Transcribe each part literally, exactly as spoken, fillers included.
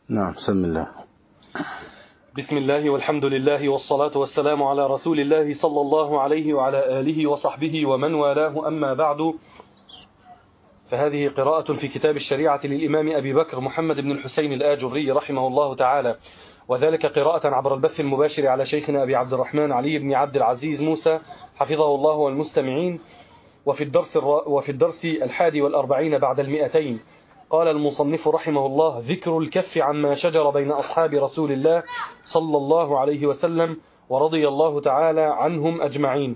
نعم. بسم الله. بسم الله والحمد لله والصلاة والسلام على رسول الله صلى الله عليه وعلى آله وصحبه ومن والاه، أما بعد، فهذه قراءة في كتاب الشريعة للإمام أبي بكر محمد بن الحسين الآجري رحمه الله تعالى، وذلك قراءة عبر البث المباشر على شيخنا أبي عبد الرحمن علي بن عبد العزيز موسى حفظه الله والمستمعين. وفي الدرس, وفي الدرس الحادي والأربعين بعد المئتين قال المصنف رحمه الله: ذكر الكف عما شجر بين أصحاب رسول الله صلى الله عليه وسلم ورضي الله تعالى عنهم أجمعين.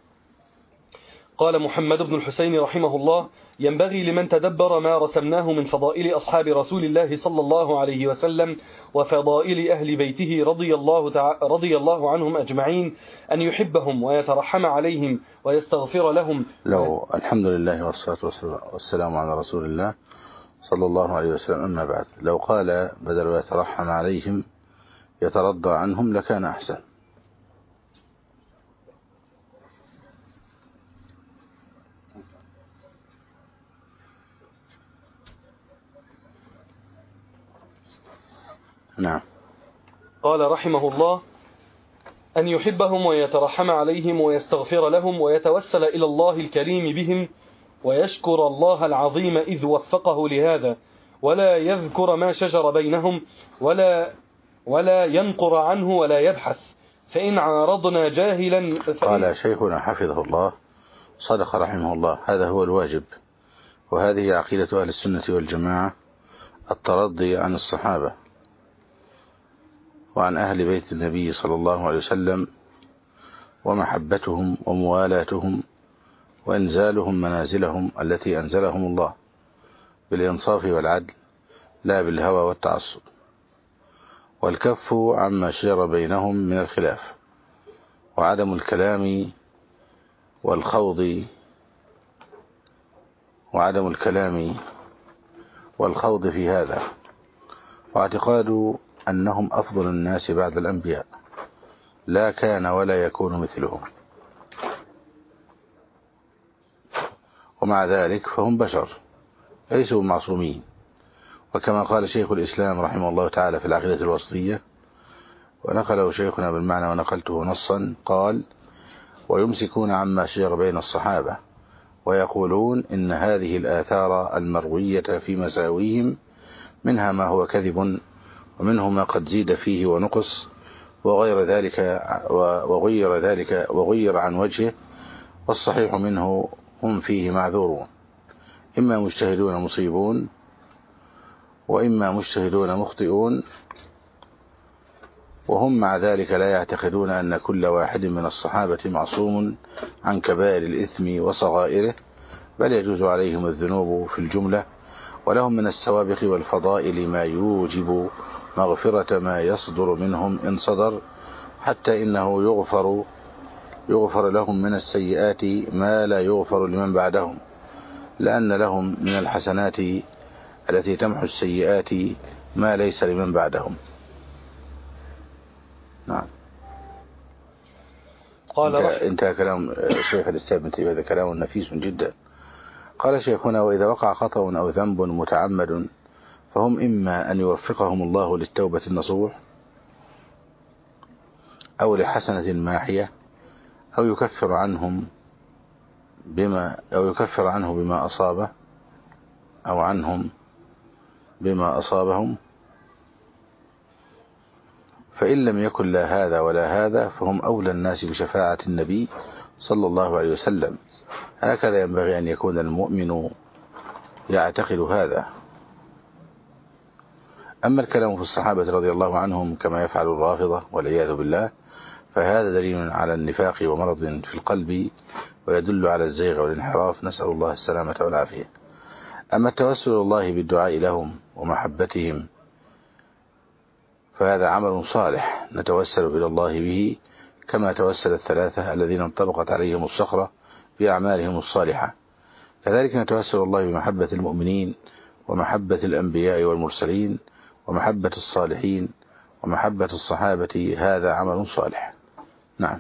قال محمد بن الحسين رحمه الله: ينبغي لمن تدبر ما رسمناه من فضائل أصحاب رسول الله صلى الله عليه وسلم وفضائل أهل بيته رضي الله, تع... رضي الله عنهم أجمعين أن يحبهم ويترحم عليهم ويستغفر لهم. لو الحمد لله والصلاة والسلام على رسول الله صلى الله عليه وسلم. أما بعد، لو قال بدل يترحم عليهم يترضى عنهم لكان أحسن. نعم. قال رحمه الله: أن يحبهم ويترحم عليهم ويستغفر لهم ويتوسل إلى الله الكريم بهم ويشكر الله العظيم إذ وفقه لهذا، ولا يذكر ما شجر بينهم ولا ولا ينقر عنه ولا يبحث، فإن عارضنا جاهلا فإن قال شيخنا حفظه الله صدق رحمه الله: هذا هو الواجب، وهذه عقيدة أهل السنة والجماعة، الترضي عن الصحابة وعن أهل بيت النبي صلى الله عليه وسلم ومحبتهم وموالاتهم وإنزالهم منازلهم التي أنزلهم الله بالإنصاف والعدل لا بالهوى والتعصب، والكف عما شجر بينهم من الخلاف، وعدم الكلام والخوض وعدم الكلام والخوض في هذا، واعتقاد أنهم أفضل الناس بعد الأنبياء، لا كان ولا يكون مثلهم، ومع ذلك فهم بشر ليسوا معصومين. وكما قال شيخ الإسلام رحمه الله تعالى في العقيدة الوسطية، ونقله شيخنا بالمعنى ونقلته نصا، قال: ويمسكون عما شجر بين الصحابة ويقولون إن هذه الآثار المروية في مساويهم منها ما هو كذب ومنه ما قد زيد فيه ونقص وغير ذلك وغير ذلك وغير عن وجهه، والصحيح منه هم فيه معذورون، إما مجتهدون مصيبون وإما مجتهدون مخطئون، وهم مع ذلك لا يعتقدون أن كل واحد من الصحابة معصوم عن كبائر الإثم وصغائره، بل يجوز عليهم الذنوب في الجملة، ولهم من السوابق والفضائل ما يوجب مغفرة ما يصدر منهم إن صدر، حتى إنه يغفر يغفر لهم من السيئات ما لا يغفر لمن بعدهم، لأن لهم من الحسنات التي تمحو السيئات ما ليس لمن بعدهم. نعم. قال انتهى كلام شيخ الإسلام ابن تيمية، هذا كلام نفيس جدا. قال شيخنا: وإذا وقع خطأ أو ذنب متعمد فهم إما أن يوفقهم الله للتوبة النصوح أو لحسنة ماحية، أو يكفر عنهم بما أو يكفر عنه بما أصابه أو عنهم بما أصابهم، فإن لم يكن لا هذا ولا هذا فهم أولى الناس بشفاعة النبي صلى الله عليه وسلم. هكذا ينبغي أن يكون المؤمن يعتقد هذا. أما الكلام في الصحابة رضي الله عنهم كما يفعل الرافضة والعياذ بالله، فهذا دليل على النفاق ومرض في القلب، ويدل على الزيغ والانحراف، نسأل الله السلامة والعافية. أما التوسل الله بالدعاء لهم ومحبتهم فهذا عمل صالح نتوسل إلى الله به، كما توسل الثلاثة الذين انطبقت عليهم الصخرة بأعمالهم الصالحة. كذلك نتوسل الله بمحبة المؤمنين ومحبة الأنبياء والمرسلين ومحبة الصالحين ومحبة الصحابة، هذا عمل صالح. نعم.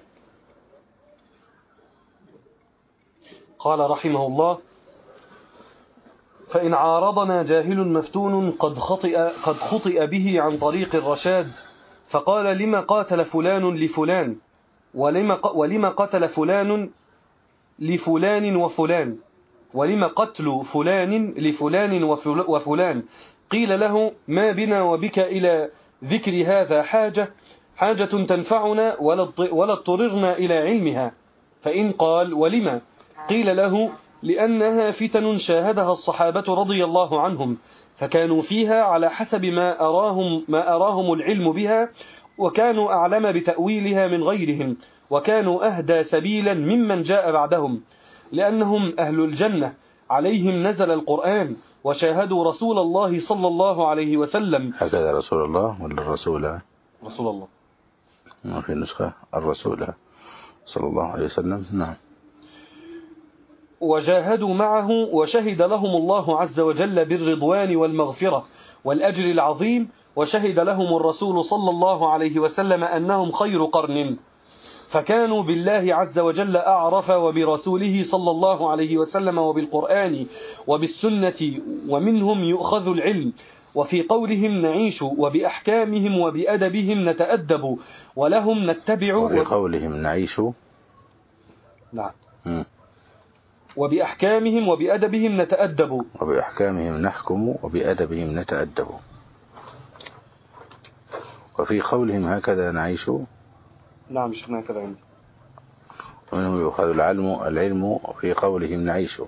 قال رحمه الله: فإن عارضنا جاهل مفتون قد خطئ, قد خطئ به عن طريق الرشاد فقال لما قاتل فلان لفلان ولما, ولما قتل فلان لفلان وفلان ولما قتل فلان لفلان وفلان قيل له ما بنا وبك إلى ذكر هذا حاجة حاجة تنفعنا ولا اضطررنا إلى علمها. فإن قال ولما قيل له لأنها فتن شاهدها الصحابة رضي الله عنهم فكانوا فيها على حسب ما أراهم, ما أراهم العلم بها وكانوا أعلم بتأويلها من غيرهم وكانوا أهدى سبيلا ممن جاء بعدهم لأنهم أهل الجنة عليهم نزل القرآن وشاهدوا رسول الله صلى الله عليه وسلم. هكذا رسول الله ولا الرسول؟ رسول الله. ما في نسخة الرسول صلى الله عليه وسلم. نعم. وجاهدوا معه وشهد لهم الله عز وجل بالرضوان والمغفرة والأجر العظيم وشهد لهم الرسول صلى الله عليه وسلم أنهم خير قرن فكانوا بالله عز وجل أعرف وبرسوله صلى الله عليه وسلم وبالقرآن وبالسنة ومنهم يؤخذ العلم. وفي قولهم نعيش وبأحكامهم وبأدبهم نتأدب ولهم نتبع. وفي قولهم نعيش نعم م. وبأحكامهم وبأدبهم نتأدب وبأحكامهم نحكم وبأدبهم نتأدب. وفي قولهم هكذا نعيش. نعم شيخنا هكذا عندي. ومنهم يؤخذ العلم العلم في قولهم نعيش.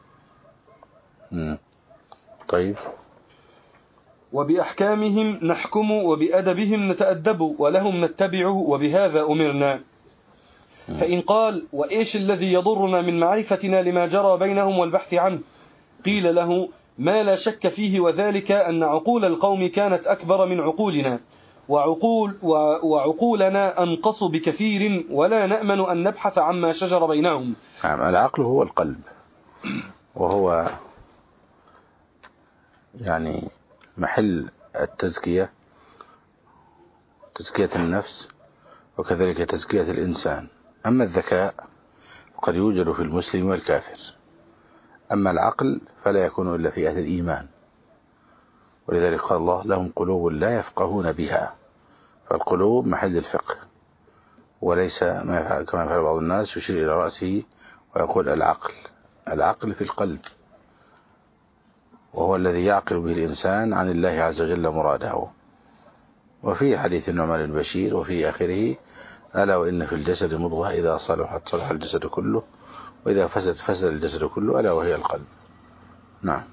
م. طيب. وبأحكامهم نحكم وبأدبهم نتأدب ولهم نتبع وبهذا أمرنا. فإن قال وإيش الذي يضرنا من معرفتنا لما جرى بينهم والبحث عنه قيل له ما لا شك فيه وذلك أن عقول القوم كانت أكبر من عقولنا وعقول وعقولنا أنقص بكثير ولا نأمن أن نبحث عما شجر بينهم. نعم. العقل هو القلب وهو يعني محل التزكية تزكية النفس وكذلك تزكية الإنسان. أما الذكاء قد يوجد في المسلم والكافر أما العقل فلا يكون إلا في أهل الإيمان ولذلك قال الله لهم قلوب لا يفقهون بها فالقلوب محل الفقه وليس ما يفعل كما يفعل بعض الناس يشير إلى رأسه ويقول العقل. العقل في القلب وهو الذي يعقل به الإنسان عن الله عز وجل مراده. وفي حديث النعمان بن بشير وفي آخره ألا وإن في الجسد مضغة إذا صلحت صلح الجسد كله وإذا فسد فسد الجسد كله ألا وهي القلب. نعم.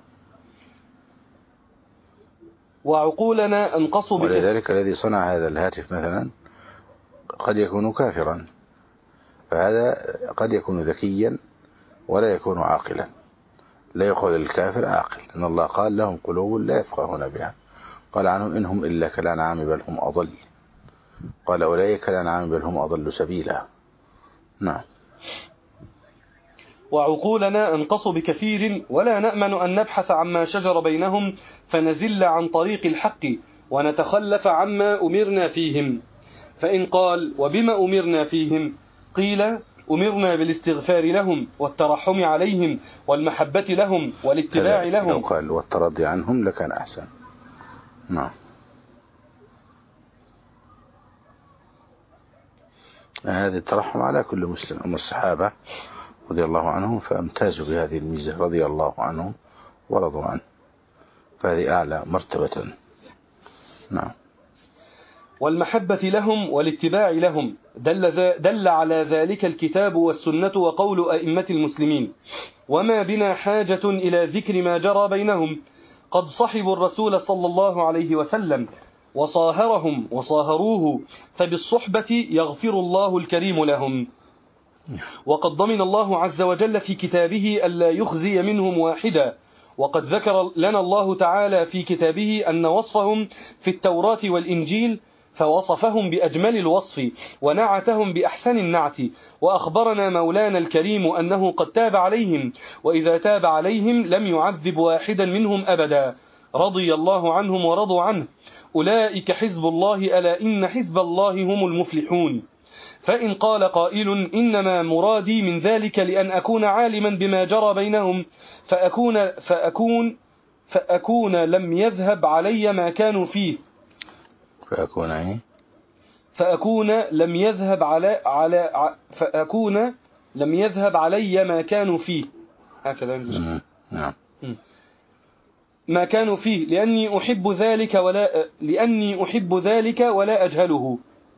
وعقولنا أنقص بك. ولذلك الذي صنع هذا الهاتف مثلا قد يكون كافرا فهذا قد يكون ذكيا ولا يكون عاقلا. لا يقول الكافر عاقل إن الله قال لهم قلوب لا يفقهون بها قال عنهم إنهم إلا كالأنعام بل هم أضل قال أولئك كالأنعام بل هم أضل سبيلا. نعم. وعقولنا أنقص بكثير ولا نأمن أن نبحث عما شجر بينهم فنزل عن طريق الحق ونتخلف عما أمرنا فيهم. فإن قال وبما أمرنا فيهم قيل أمرنا بالاستغفار لهم والترحم عليهم والمحبة لهم والاتباع لهم. لو قال والترضي عنهم لكان أحسن. نعم. هذه الترحم على كل مسلم. أما الصحابة رضي الله عنهم فامتازوا بهذه الميزة رضي الله عنهم ورضوا عنه فهذه أعلى مرتبة. نعم. والمحبة لهم والاتباع لهم دل, دل على ذلك الكتاب والسنة وقول أئمة المسلمين وما بنا حاجة إلى ذكر ما جرى بينهم قد صحبوا الرسول صلى الله عليه وسلم وصاهرهم وصاهروه فبالصحبة يغفر الله الكريم لهم. وقد ضمن الله عز وجل في كتابه ألا يخزي منهم واحدا وقد ذكر لنا الله تعالى في كتابه أن وصفهم في التوراة والإنجيل فوصفهم بأجمل الوصف ونعتهم بأحسن النعت وأخبرنا مولانا الكريم أنه قد تاب عليهم وإذا تاب عليهم لم يعذب واحدا منهم أبدا رضي الله عنهم ورضوا عنه أولئك حزب الله ألا إن حزب الله هم المفلحون. فإن قال قائل إنما مرادي من ذلك لأن أكون عالما بما جرى بينهم فأكون, فأكون, فأكون لم يذهب علي ما كانوا فيه فأكون إيه؟ فأكون لم يذهب على على فأكون لم يذهب علي ما كانوا فيه هكذا نعم ما كانوا فيه لأني أحب ذلك ولا لأني أحب ذلك ولا أجهله.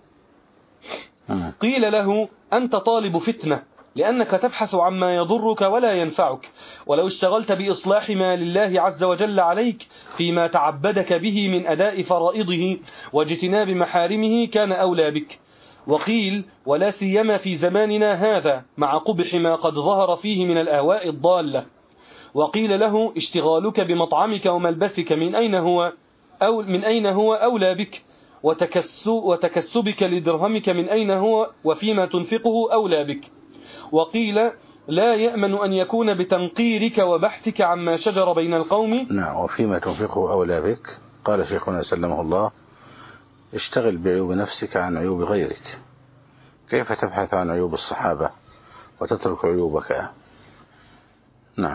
قيل له أنت طالب فتنة لأنك تبحث عما يضرك ولا ينفعك، ولو اشتغلت بإصلاح ما لله عز وجل عليك فيما تعبدك به من أداء فرائضه واجتناب محارمه كان أولى بك. وقيل ولا سيما في زماننا هذا مع قبح ما قد ظهر فيه من الأهواء الضالة. وقيل له اشتغالك بمطعمك وملبسك من أين هو أو من أين هو أولى بك، وتكسبك لدرهمك من أين هو وفيما تنفقه أولى بك. وقيل لا يأمن أن يكون بتنقيرك وبحثك عما شجر بين القوم. نعم وفيما تنفقه أولى بك. قال شيخنا سلمه الله اشتغل بعيوب نفسك عن عيوب غيرك. كيف تبحث عن عيوب الصحابة وتترك عيوبك؟ نعم.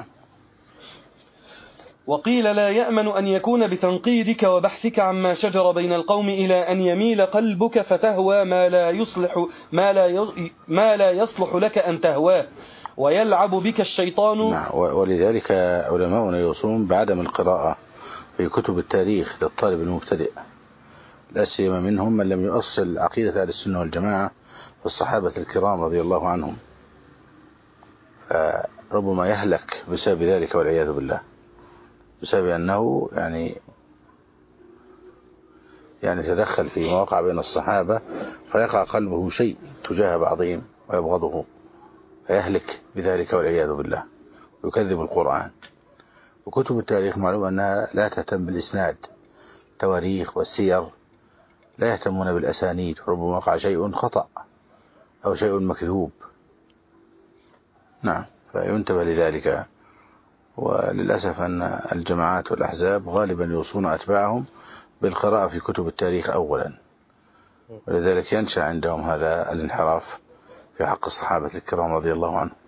وقيل لا يأمن أن يكون بتنقيدك وبحثك عما شجر بين القوم إلى أن يميل قلبك فتهوى ما لا يصلح ما لا ما لا يصلح لك أن تهواه ويلعب بك الشيطان. نعم ولذلك علماؤنا يوصون بعدم القراءة في كتب التاريخ للطالب المبتدئ، لا سيما منهم من لم يؤصل عقيدة أهل السنة والجماعة في الصحابة الكرام رضي الله عنهم، فربما يهلك بسبب ذلك والعياذ بالله، بسبب أنه يعني يعني تدخل في مواقع بين الصحابة فيقع قلبه شيء تجاه بعضهم ويبغضه فيهلك بذلك والعياذ بالله ويكذب القرآن. وكتب التاريخ معلوم أنها لا تهتم بالإسناد، تواريخ والسير لا يهتمون بالأسانيد، ربما وقع شيء خطأ أو شيء مكذوب. نعم فينتبه لذلك. وللأسف أن الجماعات والأحزاب غالبا يوصون أتباعهم بالقراءة في كتب التاريخ أولا، ولذلك ينشأ عندهم هذا الانحراف في حق الصحابة الكرام رضي الله عنهم.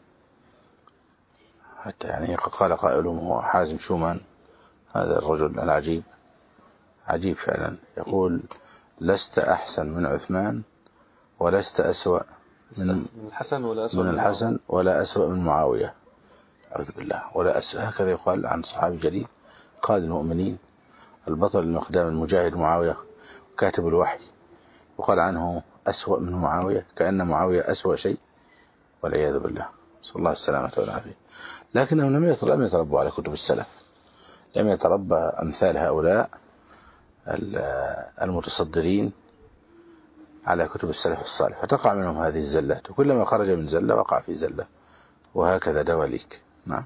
حتى يعني قال قائلهم هو حازم شومان، هذا الرجل العجيب عجيب فعلا، يقول لست أحسن من عثمان ولست أسوأ من الحسن ولا أسوأ من الحسن ولا أسوأ من معاوية، أعوذ بالله، ولا أسوأ. هكذا يقال عن صحابي جليل قائد المؤمنين البطل المقدام المجاهد معاوية كاتب الوحي، وقال عنه أسوأ من معاوية، كأن معاوية أسوأ شيء والعياذ بالله، صلى الله السلامة والعافية. لكنهم لم يتربوا على كتب السلف، لم يتربى أمثال هؤلاء المتصدرين على كتب السلف الصالح، فتقع منهم هذه الزلات، وكلما خرج من زلة وقع في زلة، وهكذا دواليك. نعم.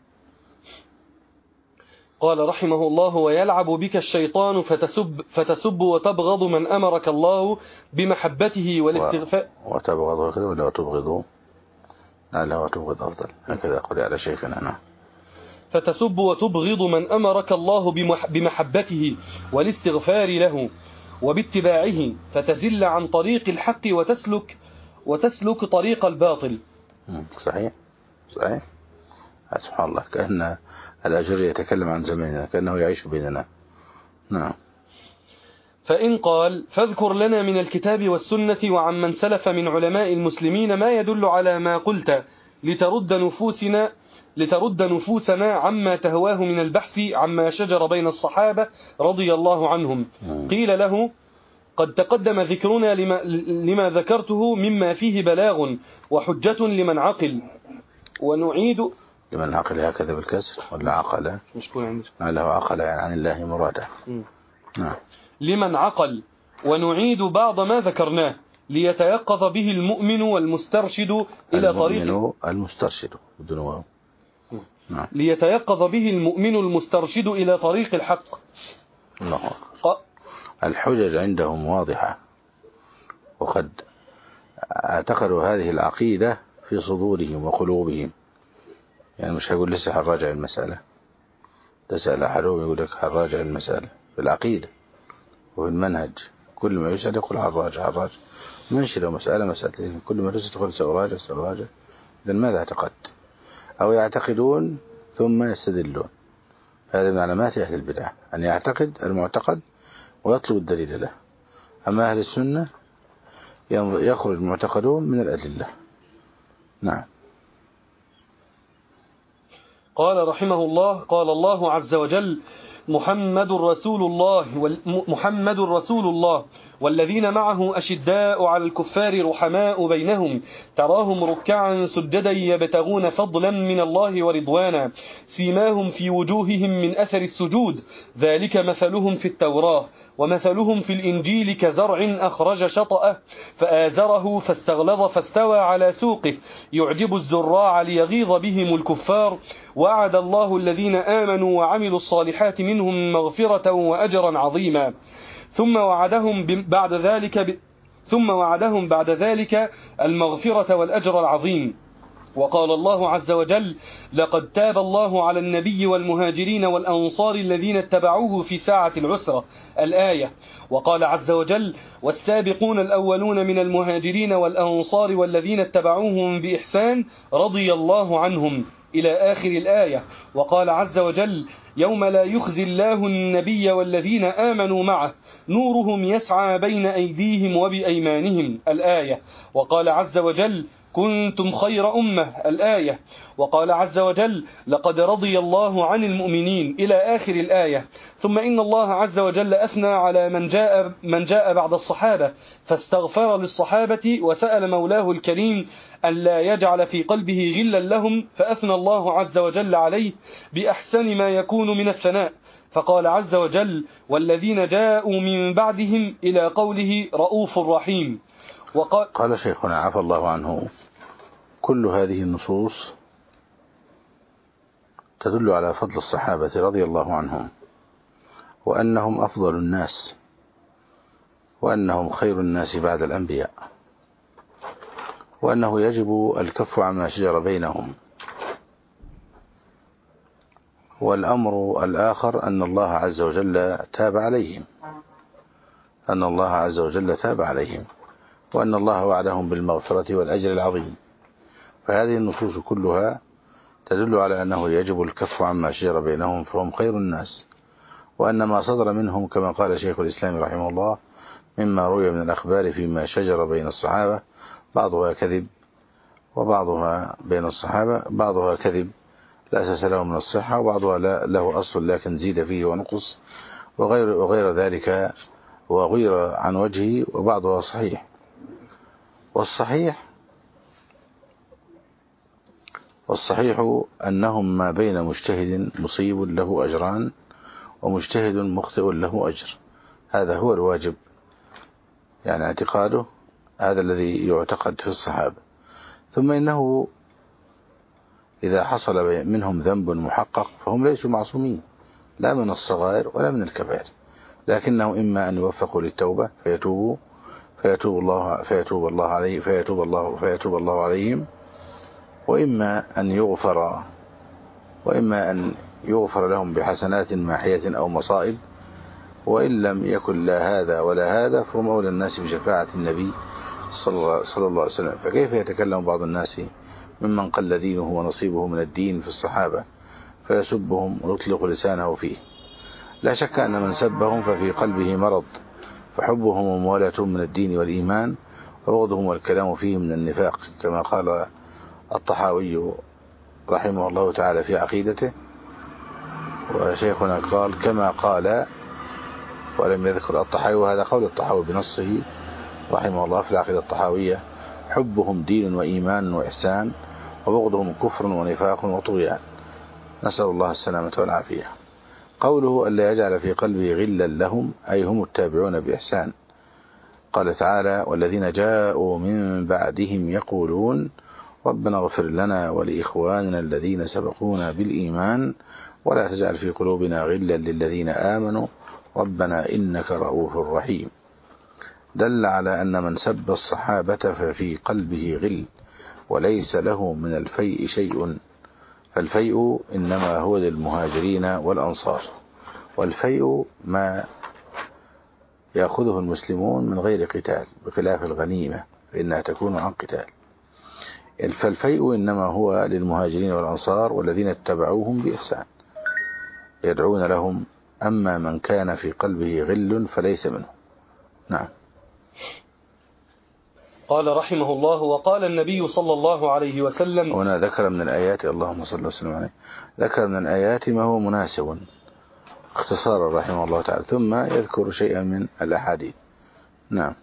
قال رحمه الله ويلعب بك الشيطان فتسب, فتسب وتبغض من أمرك الله بمحبته والاستغفاء. وتبغض ولا وتبغضه؟ لا وتبغض أفضل، هكذا قل على شيخنا. نعم. فتسب وتبغض من أمرك الله بمحبته والاستغفار له وباتباعه فتزل عن طريق الحق وتسلك وتسلك طريق الباطل. صحيح صحيح. سبحان الله، كأن الأجر يتكلم عن زماننا، كأنه يعيش بيننا. نعم. فإن قال فاذكر لنا من الكتاب والسنة وعن من سلف من علماء المسلمين ما يدل على ما قلت لترد نفوسنا لترد نفوسنا عما تهواه من البحث عما شجر بين الصحابة رضي الله عنهم. قيل له قد تقدم ذكرنا لما, لما ذكرته مما فيه بلاغ وحجة لمن عقل ونعيد لمن عقل هكذا بالكسر ولا عقل مشكور عندك له عقل يعني عن الله مراده. نعم. لمن عقل ونعيد بعض ما ذكرناه ليتيقظ به المؤمن والمسترشد إلى طريق المسترشد بدون نعم. ليتيقظ به المؤمن المسترشد إلى طريق الحق. الله. الحجج عندهم واضحة، وقد اعتقدوا هذه العقيدة في صدورهم وقلوبهم، يعني مش هيقول لسه هنراجع المسألة، تسأل أحدهم يقول لك هنراجع المسألة في العقيدة وفي المنهج، كل ما يسأل يقول هنراجع هنراجع منشي لو مسألة مسألة كل ما تدخل سأراجع سأراجع إذن ماذا اعتقدت؟ أو يعتقدون ثم يستدلون. هذا من علامات أهل البدع أن يعتقد المعتقد ويطلب الدليل له. أما أهل السنة يخرج معتقدون من الأدلة. نعم. قال رحمه الله: قال الله عز وجل: محمد رسول الله محمد رسول الله والذين معه أشداء على الكفار رحماء بينهم تراهم ركعا سجدا يبتغون فضلا من الله ورضوانا سيماهم في وجوههم من أثر السجود ذلك مثلهم في التوراة ومثلهم في الإنجيل كزرع أخرج شطأه فآزره فاستغلظ فاستوى على سوقه يعجب الزراع ليغيظ بهم الكفار وعد الله الذين آمنوا وعملوا الصالحات منهم مغفرة وأجرا عظيما ثم وعدهم بعد ذلك ب... ثم وعدهم بعد ذلك المغفرة والأجر العظيم. وقال الله عز وجل: لقد تاب الله على النبي والمهاجرين والأنصار الذين اتبعوه في ساعة العسرة الآية. وقال عز وجل: والسابقون الأولون من المهاجرين والأنصار والذين اتبعوهم بإحسان رضي الله عنهم إلى آخر الآية. وقال عز وجل: يوم لا يخزي الله النبي والذين آمنوا معه نورهم يسعى بين أيديهم وبأيمانهم الآية. وقال عز وجل: كنتم خير أمة الآية. وقال عز وجل: لقد رضي الله عن المؤمنين إلى آخر الآية. ثم إن الله عز وجل أثنى على من جاء, من جاء بعد الصحابة فاستغفر للصحابة وسأل مولاه الكريم أن لا يجعل في قلبه غلا لهم فأثنى الله عز وجل عليه بأحسن ما يكون من الثناء فقال عز وجل: والذين جاءوا من بعدهم إلى قوله رؤوف رحيم. وقال قال شيخنا عفى الله عنه: كل هذه النصوص تدل على فضل الصحابة رضي الله عنهم وأنهم أفضل الناس وأنهم خير الناس بعد الأنبياء وأنه يجب الكف عما شجر بينهم. والأمر الآخر أن الله عز وجل تاب عليهم أن الله عز وجل تاب عليهم وأن الله وعدهم بالمغفرة والأجر العظيم. فهذه النصوص كلها تدل على أنه يجب الكف عما شجر بينهم فهم خير الناس وأن ما صدر منهم كما قال شيخ الإسلام رحمه الله مما روي من الأخبار فيما شجر بين الصحابة بعضها كذب وبعضها بين الصحابة بعضها كذب لا أساس له من الصحة وبعضها له أصل لكن زيد فيه ونقص وغير, وغير ذلك وغير عن وجهه وبعضها صحيح. والصحيح والصحيح أنهم ما بين مجتهد مصيب له أجران ومجتهد مخطئ له أجر. هذا هو الواجب يعني اعتقاده هذا الذي يعتقد في الصحابة. ثم إنه إذا حصل منهم ذنب محقق فهم ليسوا معصومين لا من الصغائر ولا من الكبائر لكنه إما أن يوفقوا للتوبة فيتوبوا فيتوب الله فيتوب الله عليه فيتوب الله فيتوب الله عليهم وإما أن يغفر وإما أن يغفر لهم بحسنات ماحية أو مصائب وإن لم يكن لا هذا ولا هذا فهم أولى الناس بشفاعة النبي صلى الله عليه وسلم. فكيف يتكلم بعض الناس ممن قل دينه ونصيبه من الدين في الصحابة فيسبهم ويطلق لسانه فيه؟ لا شك أن من سبهم ففي قلبه مرض فحبهم وموالاة من الدين والإيمان وبغضهم والكلام فيه من النفاق كما قال الطحاوي رحمه الله تعالى في عقيدته. وشيخنا قال كما قال ولم يذكر الطحاوي وهذا قول الطحاوي بنصه رحمه الله في العقيدة الطحاوية: حبهم دين وإيمان وإحسان وبغضهم كفر ونفاق وطغيان. نسأل الله السلامة والعافية. قوله ألا يجعل في قلبه غلا لهم أي هم التابعون بإحسان. قال تعالى: والذين جاءوا من بعدهم يقولون ربنا اغفر لنا ولإخواننا الذين سبقونا بالإيمان ولا تجعل في قلوبنا غلا للذين آمنوا ربنا إنك رؤوف رحيم. دل على أن من سب الصحابة ففي قلبه غل وليس له من الفيء شيء فالفيء إنما هو للمهاجرين والأنصار والفيء ما يأخذه المسلمون من غير قتال، بخلاف الغنيمة فإنها تكون عن قتال. فالفيء إنما هو للمهاجرين والأنصار والذين اتبعوهم بإحسان يدعون لهم، أما من كان في قلبه غل فليس منه. نعم. قال رحمه الله: وقال النبي صلى الله عليه وسلم. هنا ذكر من الآيات، اللهم صل وسلم عليه، ذكر من الآيات ما هو مناسب اختصارا رحمه الله تعالى، ثم يذكر شيئا من الأحاديث. نعم.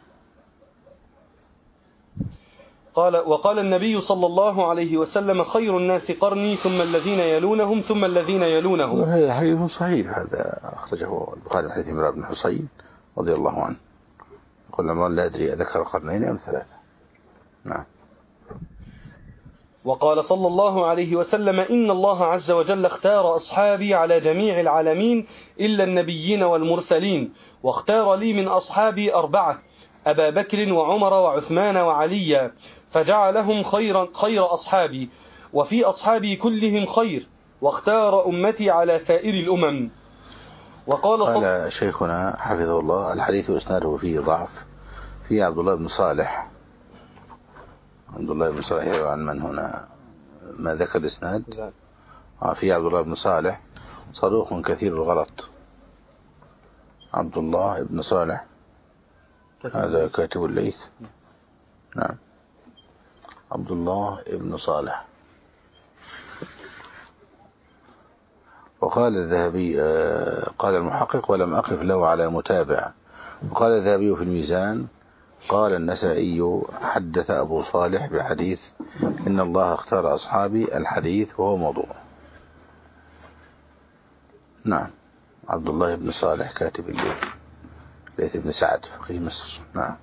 قال: وقال النبي صلى الله عليه وسلم: خير الناس قرني ثم الذين يلونهم ثم الذين يلونهم. وهذا حديث صحيح، هذا أخرجه البخاري من حديث عمران بن حصين رضي الله عنه، يقول عمران: لا أدري أذكر قرنين أم ثلاثة. نعم. وقال صلى الله عليه وسلم: إن الله عز وجل اختار أصحابي على جميع العالمين إلا النبيين والمرسلين، واختار لي من أصحابي أربعة: أبا بكر وعمر وعثمان وعليا، فجعلهم خير, خير أصحابي، وفي أصحابي كلهم خير، واختار أمتي على سائر الأمم. وقال قال شيخنا حفظه الله: الحديث إسناده فيه ضعف، فيه عبد الله بن صالح. عبد الله بن صالح عن من هنا؟ ما ذكر الإسناد؟ آه فيه عبد الله بن صالح صدوق كثير الغلط. عبد الله بن صالح هذا كاتب الليث. نعم. عبد الله بن صالح. وقال الذهبي قال المحقق: ولم أقف له على متابع. وقال الذهبي في الميزان: قال النسائي: حدث أبو صالح بحديث إن الله اختار أصحابي، الحديث وهو موضوع. نعم. عبد الله بن صالح كاتب الليث، ليث بن سعد فقيه مصر. نعم.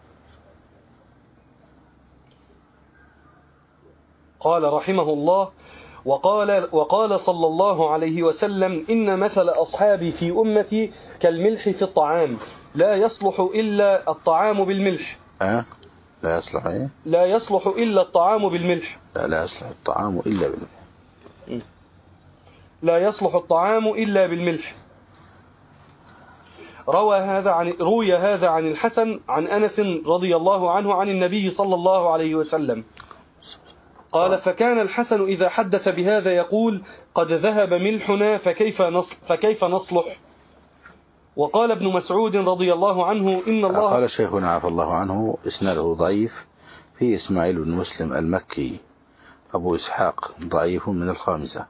قال رحمه الله: وقال, وقال صلى الله عليه وسلم: إن مثل أصحابي في أمتي كالملح في الطعام، لا يصلح إلا الطعام بالملح. أه؟ لا يصلح إيه؟ لا يصلح إلا الطعام بالملح. لا, لا يصلح الطعام إلا بالملح. لا يصلح الطعام إلا بالملح. روى هذا عن روي هذا عن الحسن عن أنس رضي الله عنه عن النبي صلى الله عليه وسلم قال: فكان الحسن إذا حدث بهذا يقول: قد ذهب ملحنا فكيف نصل فكيف نصلح. وقال ابن مسعود رضي الله عنه: إن الله. قال شيخنا عفى الله عنه: إسناده ضعيف، في إسماعيل بن مسلم المكي أبو إسحاق ضعيف من الخامسة،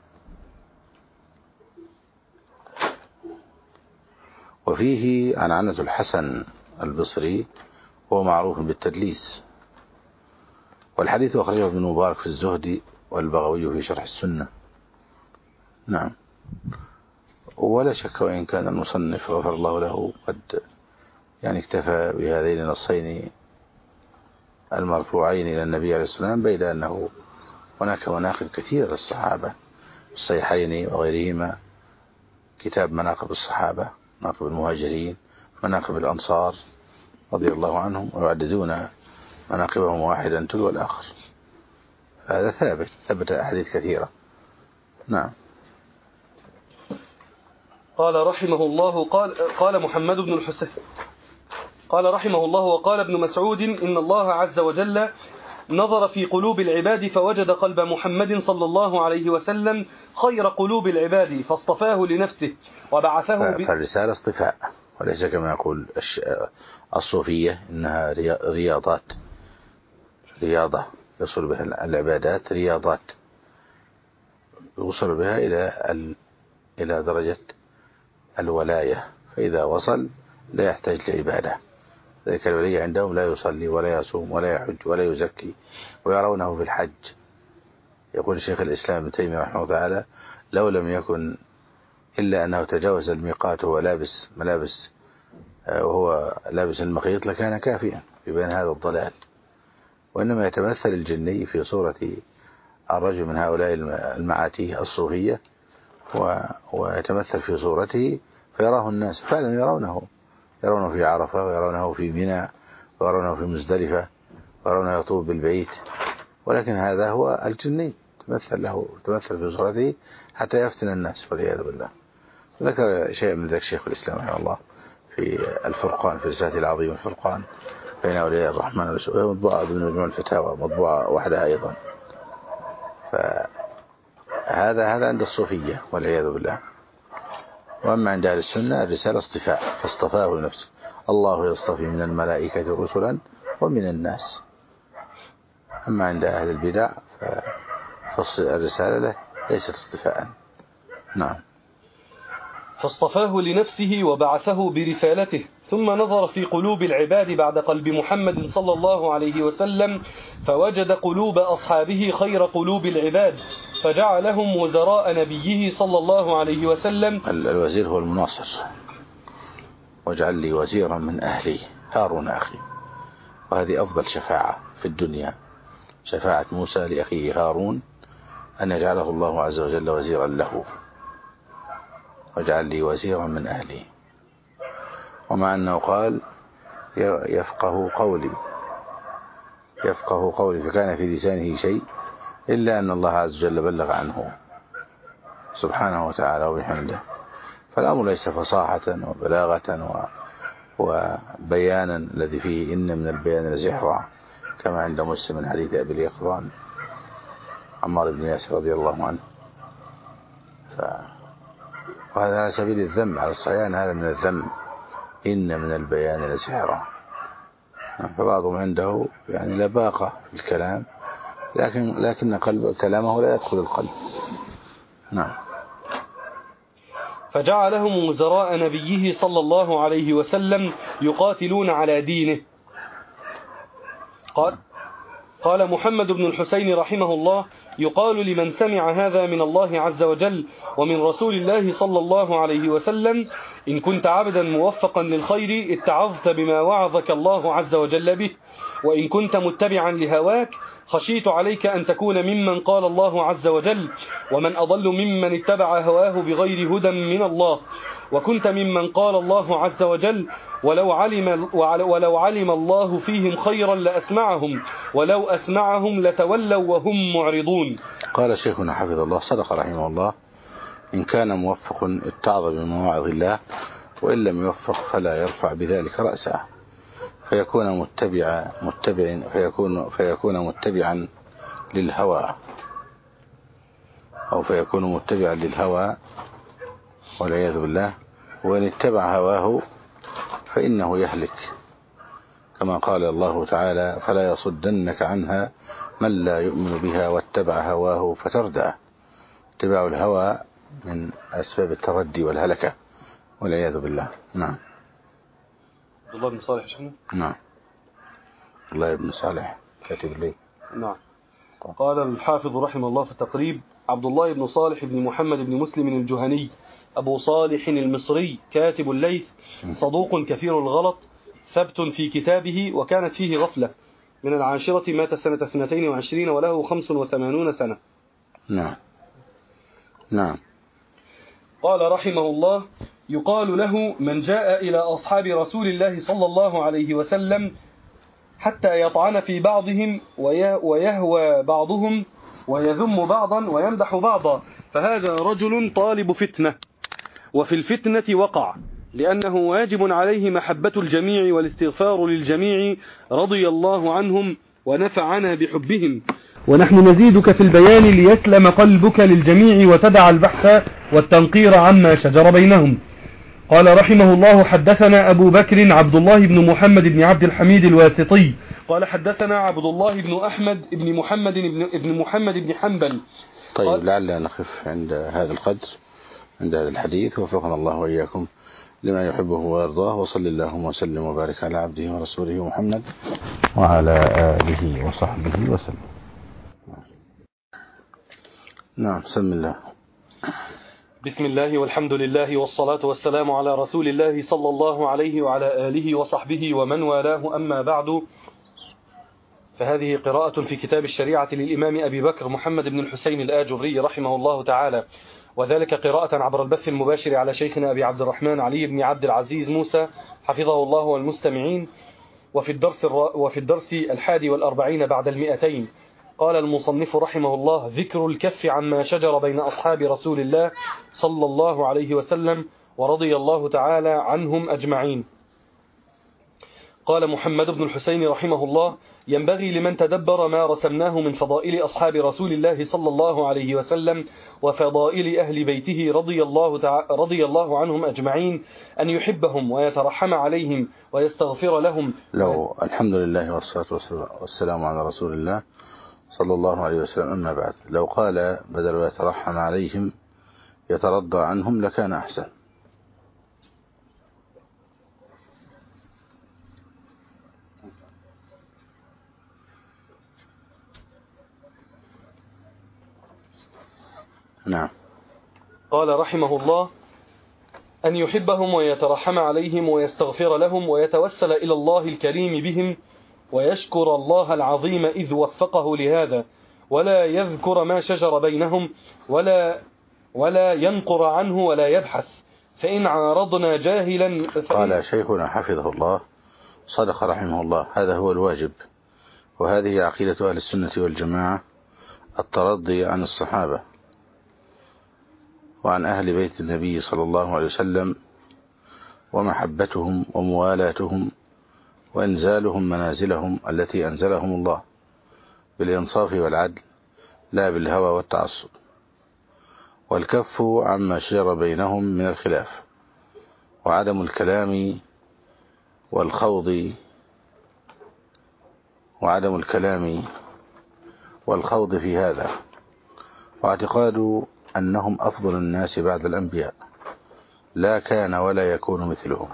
وفيه عن عنة الحسن البصري وهو معروف بالتدليس. والحديث أخرجه ابن مبارك في الزهد والبغوي في شرح السنة. نعم. ولا شك وإن كان المصنف غفر الله له قد يعني اكتفى بهذين النصين المرفوعين إلى النبي عليه الصلاة والسلام، بين أنه هناك مناقب كثيرة للصحابة الصحيحين وغيرهما، كتاب مناقب الصحابة، مناقب المهاجرين، مناقب الأنصار رضي الله عنهم، ويعددون مناقبهم واحدا تلو الآخر. هذا ثابت، ثبت أحاديث كثيرة. نعم. قال رحمه الله: قال, قال محمد بن الحسين قال رحمه الله: وقال ابن مسعود: إن الله عز وجل نظر في قلوب العباد فوجد قلب محمد صلى الله عليه وسلم خير قلوب العباد فاصطفاه لنفسه وبعثه ب... فالرسالة اصطفاء، وليس كما يقول الصوفية إنها رياضات، رياضة يصل بها العبادات، رياضات يوصل بها إلى ال... إلى درجة الولاية، فإذا وصل لا يحتاج لعبادة. ذلك الولي عندهم لا يصلي ولا يصوم ولا يحج ولا يزكي، ويرونه في الحج. يقول شيخ الإسلام ابن تيمية رحمه الله تعالى: لو لم يكن إلا أنه تجاوز الميقات وهو لابس ملابس وهو لابس المخيط لكان كافيا في بين هذا الضلال. وإنما يتمثل الجني في صورة الرجل من هؤلاء المعاتيه الصوفية، ويتمثل في صورته فيراه الناس فعلا، يرونه يرونه في عرفة، ويرونه في منى، ويرونه في مزدلفة، ويرونه يطوف بالبيت، ولكن هذا هو الجني تمثل له تمثل في صورته حتى يفتن الناس والعياذ بالله. ذكر شيء من ذلك شيخ الإسلام رحمه الله في الفرقان، في رسالته العظيمة الفرقان بين أولياء الرحمن والشيطان، مطبوعة ضمن مجموع الفتاوى، مطبوعة وحدها أيضا. فهذا هذا عند الصوفية والعياذ بالله. وأما عند أهل السنة الرسالة اصطفاء، فاصطفاه لنفسه. الله يصطفي من الملائكة رسلا ومن الناس. أما عند أهل البدع فالرسالة ليست اصطفاء. نعم. فاصطفاه لنفسه وبعثه برسالته، ثم نظر في قلوب العباد بعد قلب محمد صلى الله عليه وسلم فوجد قلوب أصحابه خير قلوب العباد، فجعلهم وزراء نبيه صلى الله عليه وسلم. الوزير هو المناصر. واجعل لي وزيرا من أهلي هارون أخي. وهذه أفضل شفاعة في الدنيا، شفاعة موسى لأخيه هارون أن يجعله الله عز وجل وزيرا له. واجعل لي وزيرا من أهلي. ومع أنه قال يفقه قولي يفقه قولي فكان في لسانه شيء، إلا أن الله عز وجل بلغ عنه سبحانه وتعالى وبحمده. فالأمر ليس فصاحة وبلاغة وبيانا الذي فيه إن من البيان لسحرا، كما عند مسلم من حديث أبي اليقظان عمار بن ياسر رضي الله عنه. ف... وهذا على سبيل الذم، على الصيان هذا من الذم، إن من البيان لسحرا. فبعضهم عنده يعني لباقة في الكلام، لكن لكن قلب كلامه لا يدخل القلب. نعم. فجعلهم وزراء نبيه صلى الله عليه وسلم يقاتلون على دينه. قال قال محمد بن الحسين رحمه الله: يقال لمن سمع هذا من الله عز وجل ومن رسول الله صلى الله عليه وسلم: إن كنت عبدا موفقا للخير اتعظت بما وعظك الله عز وجل به، وإن كنت متبعا لهواك خشيت عليك أن تكون ممن قال الله عز وجل: ومن أضل ممن اتبع هواه بغير هدى من الله، وكنت ممن قال الله عز وجل: ولو علم, ولو علم الله فيهم خيرا لأسمعهم ولو أسمعهم لتولوا وهم معرضون. قال شيخنا حفظ الله صدق رحمه الله: إن كان موفق اتعظ بمواعظ الله، وإن لم يوفق فلا يرفع بذلك رأسه، فيكون متبعا متبع فيكون فيكون متبعا للهوى أو فيكون متبعا للهوى والعياذ بالله. وإن اتبع هواه فإنه يهلك، كما قال الله تعالى: فلا يصدنك عنها من لا يؤمن بها واتبع هواه فتردى. اتباع الهوى من أسباب التردي والهلكة والعياذ بالله. نعم. عبد الله بن صالح شنو؟ نعم، الله بن صالح كاتب الليل. نعم. قال الحافظ رحمه الله في التقريب: عبد الله بن صالح بن محمد بن مسلم الجهني أبو صالح المصري كاتب الليث، صدوق كثير الغلط، ثبت في كتابه، وكانت فيه غفلة. من العاشرة، مات سنة اثنتين وعشرين وله خمس وثمانون سنة. نعم نعم. قال رحمه الله: يقال له من جاء إلى أصحاب رسول الله صلى الله عليه وسلم حتى يطعن في بعضهم ويهوى بعضهم ويذم بعضا ويمدح بعضا، فهذا رجل طالب فتنة، وفي الفتنة وقع، لأنه واجب عليه محبة الجميع والاستغفار للجميع رضي الله عنهم ونفعنا بحبهم، ونحن نزيدك في البيان ليسلم قلبك للجميع وتدع البحث والتنقير عما شجر بينهم. قال رحمه الله: حدثنا أبو بكر عبد الله بن محمد بن عبد الحميد الواسطي قال حدثنا عبد الله بن أحمد بن محمد بن, بن محمد بن حنبل. طيب، لعلنا نخف عند هذا القدر، عند هذا الحديث، وفقنا الله وإياكم لما يحبه ويرضاه، وصلى اللهم وسلم وبارك على عبده ورسوله محمد وعلى آله وصحبه وسلم. نعم. بسم الله. بسم الله والحمد لله والصلاة والسلام على رسول الله صلى الله عليه وعلى آله وصحبه ومن والاه، أما بعد، فهذه قراءة في كتاب الشريعة للإمام أبي بكر محمد بن الحسين الآجري رحمه الله تعالى، وذلك قراءة عبر البث المباشر على شيخنا أبي عبد الرحمن علي بن عبد العزيز موسى حفظه الله والمستمعين، وفي الدرس, وفي الدرس الحادي والأربعين بعد المئتين. قال المصنف رحمه الله: ذكر الكف عما شجر بين أصحاب رسول الله صلى الله عليه وسلم ورضي الله تعالى عنهم أجمعين. قال محمد بن الحسين رحمه الله: ينبغي لمن تدبر ما رسمناه من فضائل أصحاب رسول الله صلى الله عليه وسلم وفضائل أهل بيته رضي الله, تع... رضي الله عنهم أجمعين أن يحبهم ويترحم عليهم ويستغفر لهم. لو الحمد لله والصلاة والسلام على رسول الله صلى الله عليه وسلم. أما بعد، لو قال بدل ويترحم عليهم يترضى عنهم لكان أحسن. نعم. قال رحمه الله: أن يحبهم ويترحم عليهم ويستغفر لهم ويتوسل إلى الله الكريم بهم ويشكر الله العظيم إذ وفقه لهذا، ولا يذكر ما شجر بينهم ولا ولا ينقر عنه ولا يبحث، فإن عارضنا جاهلا قال شيخنا حفظه الله صدق رحمه الله: هذا هو الواجب، وهذه عقيدة أهل السنة والجماعة، الترضي عن الصحابة وعن أهل بيت النبي صلى الله عليه وسلم ومحبتهم وموالاتهم وإنزالهم منازلهم التي أنزلهم الله بالإنصاف والعدل لا بالهوى والتعصب، والكف عما شجر بينهم من الخلاف، وعدم الكلام والخوض وعدم الكلام والخوض في هذا، واعتقاد أنهم أفضل الناس بعد الأنبياء، لا كان ولا يكون مثلهم،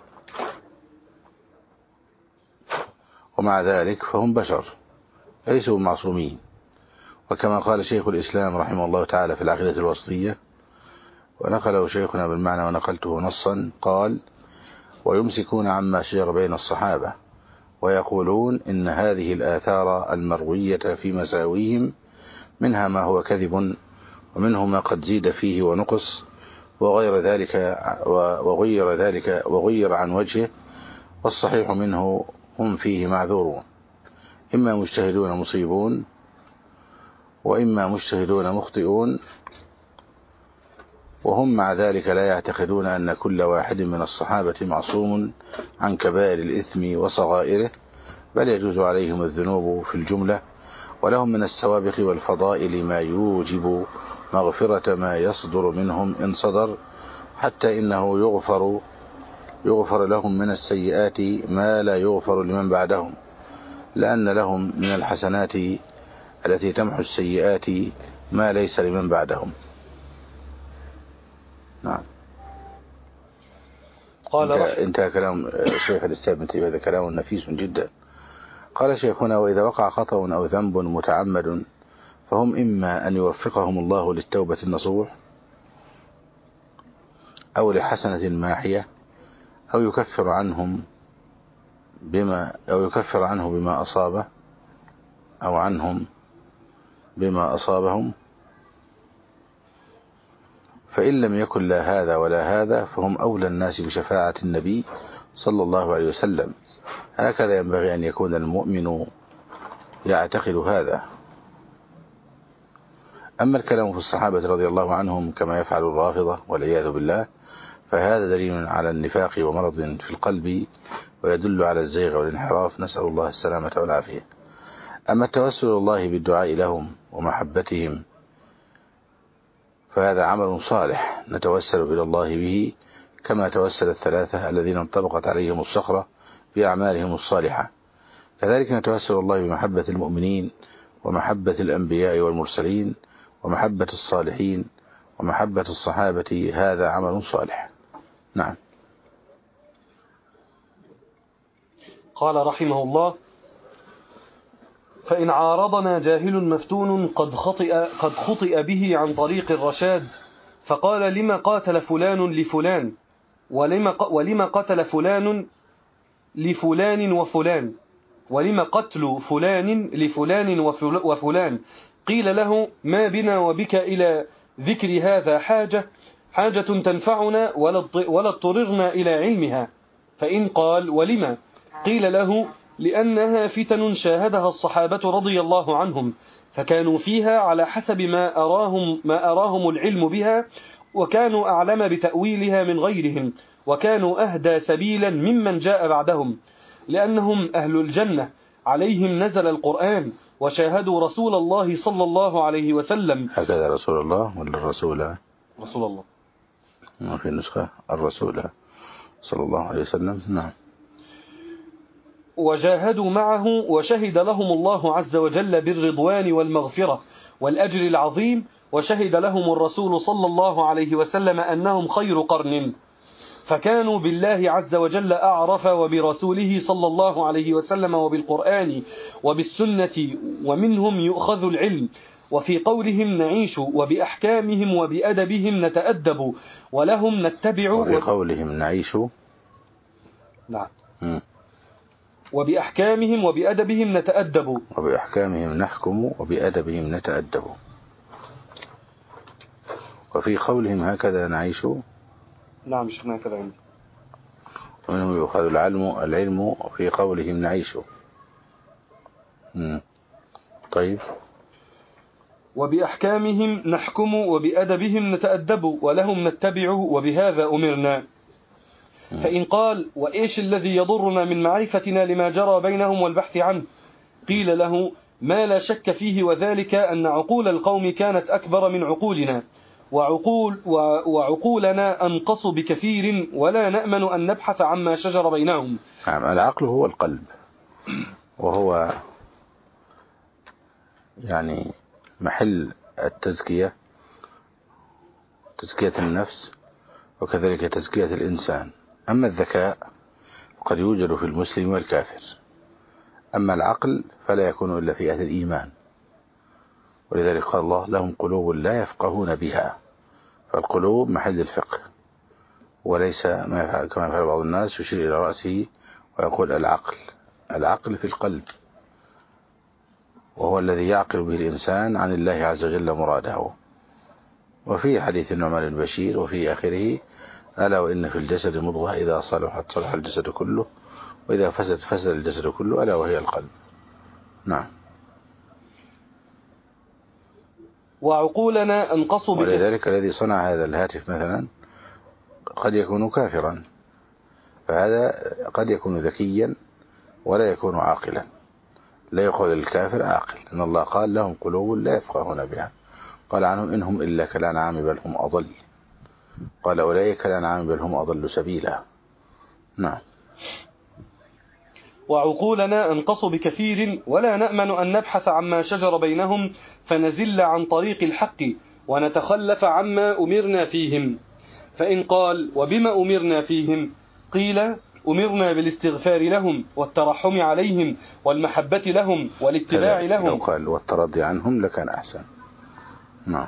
ومع ذلك فهم بشر ليسوا معصومين. وكما قال شيخ الإسلام رحمه الله تعالى في العقيدة الوسطية، ونقله شيخنا بالمعنى ونقلته نصا، قال: ويمسكون عما شجر بين الصحابة ويقولون إن هذه الآثار المروية في مساويهم منها ما هو كذب ومنه ما قد زيد فيه ونقص وغير ذلك وغير ذلك وغير عن وجهه، والصحيح منه هم فيه معذورون، إما مجتهدون مصيبون وإما مجتهدون مخطئون، وهم مع ذلك لا يعتقدون أن كل واحد من الصحابة معصوم عن كبائر الإثم وصغائره، بل يجوز عليهم الذنوب في الجملة، ولهم من السوابق والفضائل ما يوجب مغفرة ما يصدر منهم إن صدر، حتى إنه يغفر يغفر لهم من السيئات ما لا يغفر لمن بعدهم، لأن لهم من الحسنات التي تمحو السيئات ما ليس لمن بعدهم. نعم. قال انتهى كلام شيخ الإسلام ابن تيمية، هذا كلام نفيس جدا. قال شيخنا: وإذا وقع خطأ أو ذنب متعمد فهم إما أن يوفقهم الله للتوبة النصوح أو لحسنة ماحية، أو يكفر عنهم بما أو يكفر عنه بما أصابه أو عنهم بما أصابهم، فإن لم يكن لا هذا ولا هذا فهم أولى الناس بشفاعة النبي صلى الله عليه وسلم. هكذا ينبغي أن يكون المؤمن يعتقد هذا. أما الكلام في الصحابة رضي الله عنهم كما يفعل الرافضة والعياذ بالله، فهذا دليل على النفاق ومرض في القلب، ويدل على الزيغ والانحراف، نسأل الله السلامة والعافية. أما التوسل الله بالدعاء لهم ومحبتهم فهذا عمل صالح نتوسل إلى الله به، كما توسل الثلاثة الذين انطبقت عليهم الصخرة بأعمالهم الصالحة. كذلك نتوسل الله بمحبة المؤمنين ومحبة الأنبياء والمرسلين ومحبة الصالحين ومحبة الصحابة، هذا عمل صالح. نعم. قال رحمه الله: فإن عارضنا جاهل مفتون قد خطئ, قد خطئ به عن طريق الرشاد، فقال: لما قاتل فلان لفلان ولما, ولما قتل فلان لفلان وفلان ولما قتل فلان لفلان وفلان؟ قيل له: ما بنا وبك إلى ذكر هذا حاجة حاجة تنفعنا ولا اضطررنا إلى علمها. فإن قال: ولما؟ قيل له: لأنها فتن شاهدها الصحابة رضي الله عنهم، فكانوا فيها على حسب ما أراهم, ما أراهم العلم بها، وكانوا أعلم بتأويلها من غيرهم، وكانوا أهدى سبيلا ممن جاء بعدهم، لأنهم أهل الجنة عليهم نزل القرآن، وشاهدوا رسول الله صلى الله عليه وسلم. هكذا رسول الله ولا الرسول؟ رسول الله. ما في نسخة الرسول صلى الله عليه وسلم. نعم. وجاهدوا معه، وشهد لهم الله عز وجل بالرضوان والمغفرة والأجر العظيم، وشهد لهم الرسول صلى الله عليه وسلم أنهم خير قرن، فكانوا بالله عز وجل أعرف، وبرسوله صلى الله عليه وسلم، وبالقرآن وبالسنة، ومنهم يؤخذ العلم. وفي قولهم نعيش، وبأحكامهم وبأدبهم نتأدب، ولهم نتبع. وفي قولهم نعيش. نعم. م. وبأحكامهم وبأدبهم نتأدب. وبأحكامهم نحكم، وبأدبهم نتأدب. وفي قولهم هكذا نعيش. نعم شيخنا هكذا عندي. ومنهم يؤخذ العلم العلم في قولهم نعيش. م. طيب. وبأحكامهم نحكم، وبأدبهم نتأدب، ولهم نتبع، وبهذا أمرنا. فإن قال: وإيش الذي يضرنا من معرفتنا لما جرى بينهم والبحث عنه؟ قيل له: ما لا شك فيه، وذلك أن عقول القوم كانت أكبر من عقولنا، وعقول وعقولنا أنقص بكثير، ولا نأمن أن نبحث عما شجر بينهم. نعم. العقل هو القلب، وهو يعني محل التزكية، تزكية النفس، وكذلك تزكية الإنسان. أما الذكاء قد يوجد في المسلم والكافر، أما العقل فلا يكون إلا في أهل الإيمان. ولذلك قال الله: لهم قلوب لا يفقهون بها. فالقلوب محل الفقه، وليس ما يفعل كما يفعل بعض الناس، يشير إلى رأسه ويقول العقل. العقل في القلب، وهو الذي يعقل به الإنسان عن الله عز وجل مراده. وفي حديث النعمان بن بشير وفي آخره: ألا وإن في الجسد مضغة إذا صلحت صلح الجسد كله، وإذا فسد فسد الجسد كله، ألا وهي القلب. نعم. وعقولنا أنقص بك. ولذلك الذي صنع هذا الهاتف مثلا قد يكون كافرا، فهذا قد يكون ذكيا ولا يكون عاقلا. لا يقول الكافر عاقل، إن الله قال: لهم قلوب لا يفقهون بها. قال عنهم: إنهم إلا كالأنعام بل هم أضل. قال: أولئك كالأنعام بل هم أضل سبيلا. نعم. وعقولنا أنقص بكثير، ولا نأمن أن نبحث عما شجر بينهم، فنزل عن طريق الحق، ونتخلف عما أمرنا فيهم. فإن قال: وبما أمرنا فيهم؟ قيل: أمرنا بالاستغفار لهم، والترحم عليهم، والمحبة لهم، والاتباع لهم. لو قال والترضي عنهم لكان أحسن. نعم.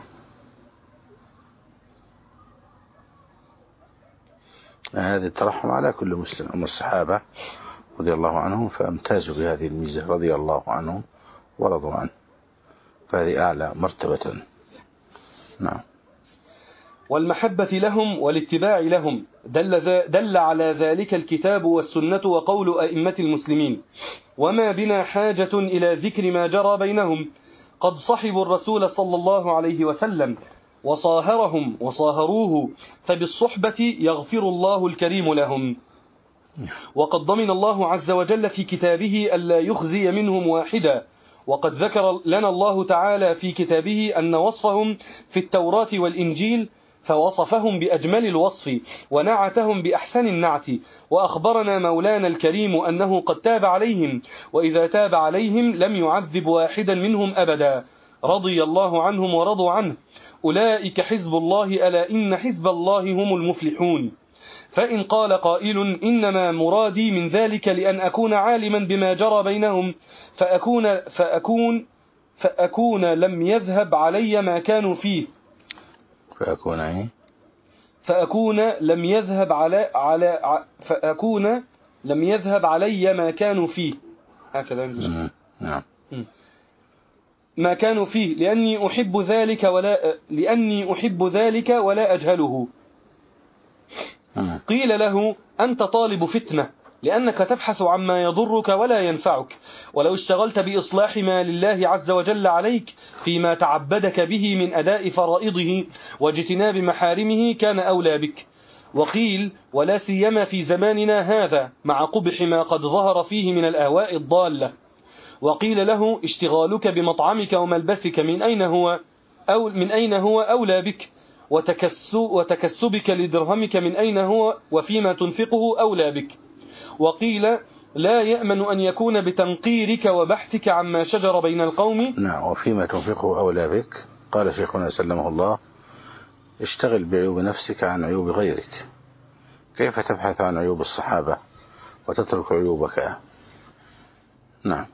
هذا الترحم على كل مسلم. أما الصحابة رضي الله عنهم فامتازوا بهذه الميزة رضي الله عنهم ورضوا عنه، فهذه أعلى مرتبة. نعم. والمحبة لهم والاتباع لهم، دل, دل على ذلك الكتاب والسنة وقول أئمة المسلمين. وما بنا حاجة إلى ذكر ما جرى بينهم، قد صحبوا الرسول صلى الله عليه وسلم، وصاهرهم وصاهروه، فبالصحبة يغفر الله الكريم لهم. وقد ضمن الله عز وجل في كتابه ألا يخزي منهم واحدا، وقد ذكر لنا الله تعالى في كتابه أن وصفهم في التوراة والإنجيل، فوصفهم بأجمل الوصف، ونعتهم بأحسن النعت. وأخبرنا مولانا الكريم أنه قد تاب عليهم، وإذا تاب عليهم لم يعذب واحدا منهم أبدا، رضي الله عنهم ورضوا عنه. أولئك حزب الله، ألا إن حزب الله هم المفلحون. فإن قال قائل: إنما مرادي من ذلك لأن أكون عالما بما جرى بينهم، فأكون, فأكون, فأكون لم يذهب علي ما كانوا فيه فأكون إيه؟ فأكون لم يذهب على على فأكون لم يذهب علي ما كانوا فيه. هكذا. نعم. ما كانوا فيه لأني أحب ذلك ولا لأني أحب ذلك ولا أجهله. قيل له: أنت طالب فتنة، لأنك تبحث عما يضرك ولا ينفعك. ولو اشتغلت بإصلاح ما لله عز وجل عليك فيما تعبدك به من أداء فرائضه واجتناب محارمه كان أولى بك. وقيل ولا سيما في زماننا هذا مع قبح ما قد ظهر فيه من الأهواء الضالة. وقيل له اشتغالك بمطعمك وملبسك من أين هو أو من أين هو أولى بك، وتكسبك لدرهمك من أين هو وفيما تنفقه أولى بك. وقيل لا يأمن أن يكون بتنقيرك وبحثك عما شجر بين القوم. نعم، وفيما تنفقه أولى بك. قال شيخنا سلمه الله: اشتغل بعيوب نفسك عن عيوب غيرك. كيف تبحث عن عيوب الصحابة وتترك عيوبك؟ نعم.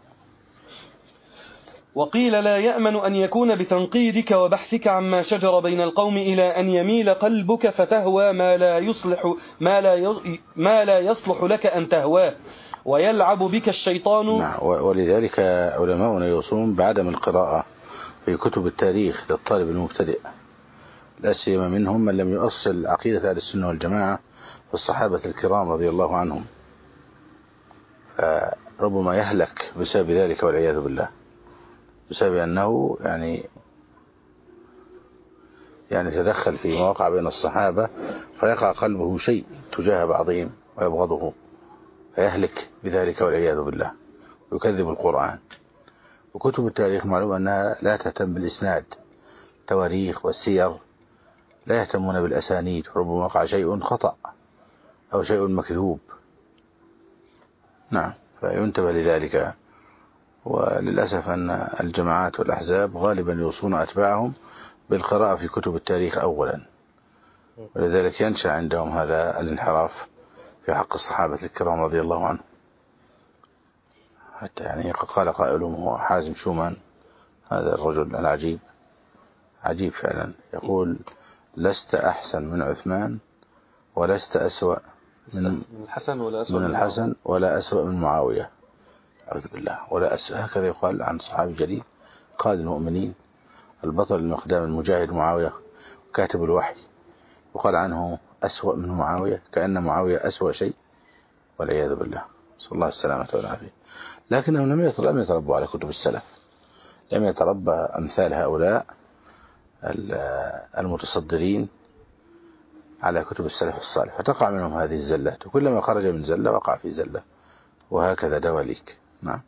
وقيل لا يأمن أن يكون بتنقيدك وبحثك عما شجر بين القوم إلى أن يميل قلبك فتهوى ما لا يصلح ما لا ما لا يصلح لك أن تهواه ويلعب بك الشيطان. نعم. ولذلك علماؤنا يوصون بعدم القراءة في كتب التاريخ للطالب المبتدئ، لا سيما منهم من لم يؤصل عقيدة أهل السنة والجماعة في الصحابة الكرام رضي الله عنهم، فربما يهلك بسبب ذلك والعياذ بالله، بسبب أنه يعني يعني تدخل في مواقع بين الصحابة فيقع قلبه شيء تجاه بعضهم ويبغضه فيهلك بذلك والعياذ بالله ويكذب القرآن. وكتب التاريخ معلوم أنها لا تهتم بالإسناد، تواريخ والسير لا يهتمون بالأسانيد، ربما وقع شيء خطأ أو شيء مكذوب. نعم، فينتبه لذلك. وللأسف أن الجماعات والأحزاب غالبا يوصون أتباعهم بالقراءة في كتب التاريخ أولا، ولذلك ينشأ عندهم هذا الانحراف في حق الصحابة الكرام رضي الله عنهم. حتى يعني قال قائلهم هو حازم شومان، هذا الرجل العجيب عجيب فعلا، يقول: لست أحسن من عثمان ولست أسوأ من الحسن ولا أسوأ من الحسن ولا أسوأ من معاوية. أعوذ بالله، ولا أسوأ. هكذا يقال عن صحابي جليل قائد المؤمنين البطل المقدام المجاهد معاوية كاتب الوحي، وقال عنه أسوأ من معاوية، كأن معاوية أسوأ شيء والعياذ بالله، صلى الله السلامة والعافية. لكنهم لم يتربوا على كتب السلف، لم يتربى أمثال هؤلاء المتصدرين على كتب السلف الصالح، فتقع منهم هذه الزلات، وكلما خرج من زلة وقع في زلة، وهكذا دواليك. نعم.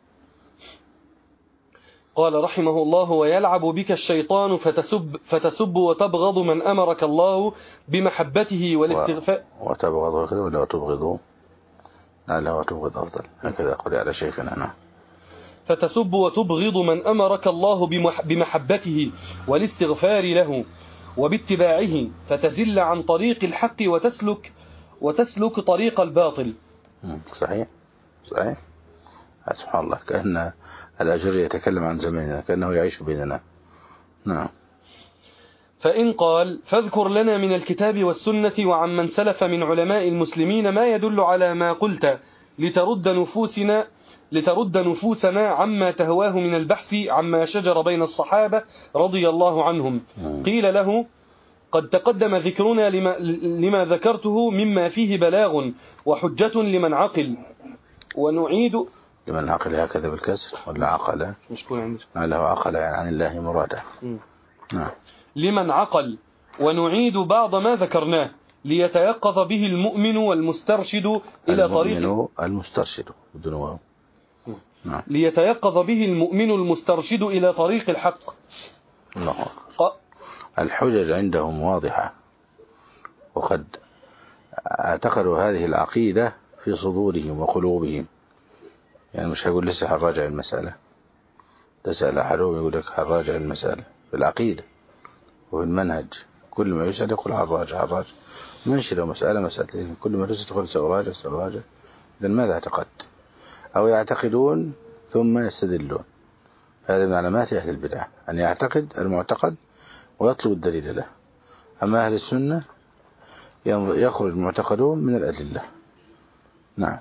قال رحمه الله: ويلعب بك الشيطان فتسب, فتسب وتبغض من أمرك الله بمحبته والاستغفاء. وتبغضه كذا ولا تبغضه؟ لا، وتبغض أفضل، هكذا قل على شيخنا. نعم. فتسب وتبغض من أمرك الله بمحبته والاستغفار له وباتباعه، فتزل عن طريق الحق وتسلك وتسلك طريق الباطل. صحيح صحيح. سبحان الله، كأن الأجر يتكلم عن زماننا، كأنه يعيش بيننا. نعم. فإن قال: فاذكر لنا من الكتاب والسنة وعن من سلف من علماء المسلمين ما يدل على ما قلت لترد نفوسنا لترد نفوسنا عما تهواه من البحث عما شجر بين الصحابة رضي الله عنهم. قيل له: قد تقدم ذكرنا لما, لما ذكرته مما فيه بلاغ وحجة لمن عقل، ونعيد لمن عقل هكذا بالكسر ولا عقل؟ مشكور عندي له عقل يعني عن الله مراده. نعم. لمن عقل، ونعيد بعض ما ذكرناه ليتيقظ به المؤمن والمسترشد إلى طريق المسترشد بدون نعم. ليتيقظ به المؤمن المسترشد إلى طريق الحق. الله. ق... الحجج عندهم واضحة، وقد اعتقدوا هذه العقيدة في صدورهم وقلوبهم. يعني مش هيقول لسه هنراجع المسألة، تسأل أحدهم يقول لك هنراجع المسألة في العقيدة وفي المنهج، كل ما يسأل يقول هنراجع هنراجع منشي لو مسألة مسألتين، كل ما تسأل تقول سأراجع سأراجع. إذن ماذا اعتقدت؟ أو يعتقدون ثم يستدلون. هذا من علامات أهل البدع، أن يعتقد المعتقد ويطلب الدليل له. أما أهل السنة يخرج المعتقدون من الأدلة. نعم.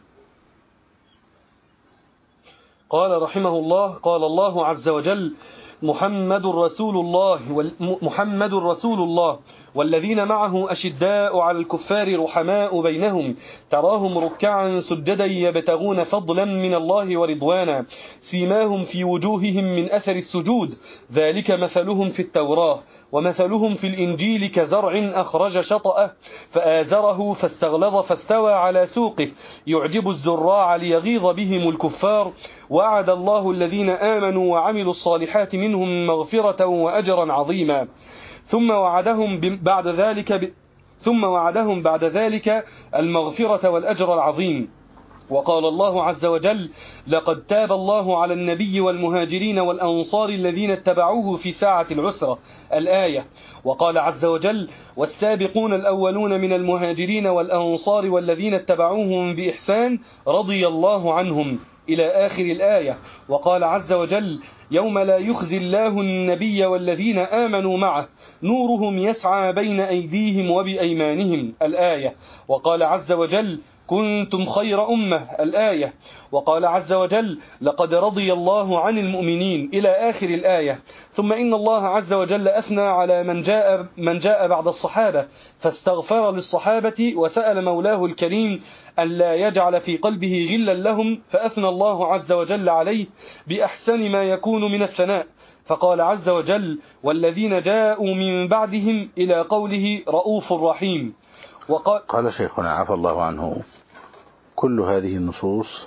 قال رحمه الله: قال الله عز وجل: محمد رسول الله محمد رسول الله والذين معه أشداء على الكفار رحماء بينهم تراهم ركعا سجدا يبتغون فضلا من الله ورضوانا سيماهم في وجوههم من أثر السجود ذلك مثلهم في التوراة ومثلهم في الإنجيل كزرع أخرج شطأه فآزره فاستغلظ فاستوى على سوقه يعجب الزراع ليغيظ بهم الكفار وعد الله الذين آمنوا وعملوا الصالحات منهم مغفرة وأجرا عظيما ثم وعدهم بعد ذلك ب... ثم وعدهم بعد ذلك المغفرة والأجر العظيم. وقال الله عز وجل لقد تاب الله على النبي والمهاجرين والأنصار الذين اتبعوه في ساعة العسرة الآية. وقال عز وجل والسابقون الأولون من المهاجرين والأنصار والذين اتبعوهم بإحسان رضي الله عنهم إلى آخر الآية. وقال عز وجل يوم لا يخزي الله النبي والذين آمنوا معه نورهم يسعى بين أيديهم وبأيمانهم الآية. وقال عز وجل كنتم خير أمة الآية. وقال عز وجل لقد رضي الله عن المؤمنين إلى آخر الآية. ثم إن الله عز وجل أثنى على من جاء, من جاء بعد الصحابة فاستغفر للصحابة وسأل مولاه الكريم أن لا يجعل في قلبه غلا لهم فأثنى الله عز وجل عليه بأحسن ما يكون من الثناء فقال عز وجل والذين جاءوا من بعدهم إلى قوله رؤوف رحيم. وقال قال شيخنا عفى الله عنه كل هذه النصوص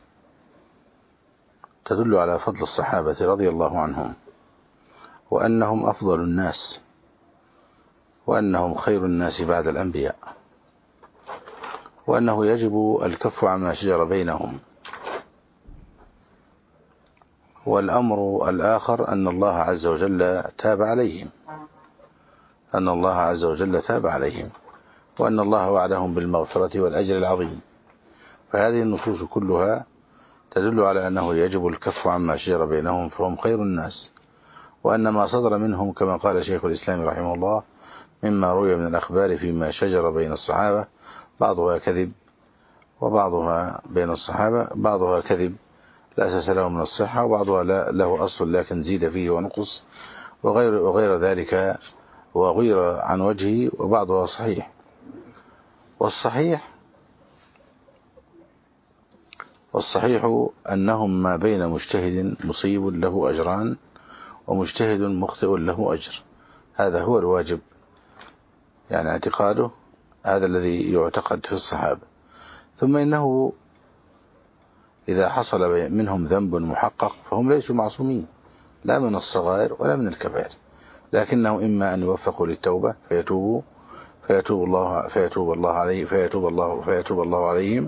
تدل على فضل الصحابة رضي الله عنهم وأنهم أفضل الناس وأنهم خير الناس بعد الأنبياء وأنه يجب الكف عما شجر بينهم. والأمر الآخر أن الله عز وجل تاب عليهم أن الله عز وجل تاب عليهم وأن الله وعدهم بالمغفرة والأجر العظيم. فهذه النصوص كلها تدل على أنه يجب الكف عما شجر بينهم فهم خير الناس وأن ما صدر منهم كما قال شيخ الإسلام رحمه الله مما روي من الأخبار فيما شجر بين الصحابة بعضها كذب وبعضها بين الصحابة بعضها كذب لا أساس له من الصحة وبعضها له أصل لكن زيد فيه ونقص وغير, وغير ذلك وغير عن وجهه وبعضها صحيح. والصحيح والصحيح أنهم ما بين مجتهد مصيب له أجران ومجتهد مخطئ له أجر. هذا هو الواجب يعني اعتقاده هذا الذي يعتقد في الصحابة. ثم إنه إذا حصل منهم ذنب محقق فهم ليسوا معصومين لا من الصغائر ولا من الكبائر لكنهم إما أن يوفقوا للتوبة فيتوبوا فيتوب الله فيتوب الله عليه فيتوب الله فيتوب الله عليهم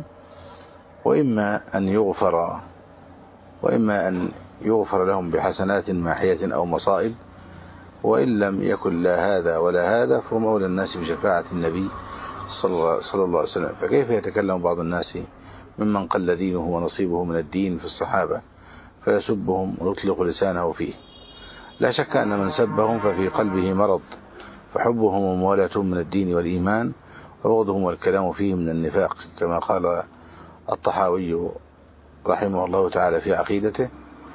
وإما أن يغفر وإما أن يغفر لهم بحسنات ماحية أو مصائب وإن لم يكن لا هذا ولا هذا فهم أولى الناس بشفاعة النبي صلى الله عليه وسلم. فكيف يتكلم بعض الناس ممن قل دينه ونصيبه من الدين في الصحابة فيسبهم ويطلق لسانه فيه؟ لا شك أن من سبهم ففي قلبه مرض فحبهم وموالاتهم من الدين والإيمان وبغضهم والكلام فيه من النفاق كما قال الطحاوي رحمه الله تعالى في عقيدته.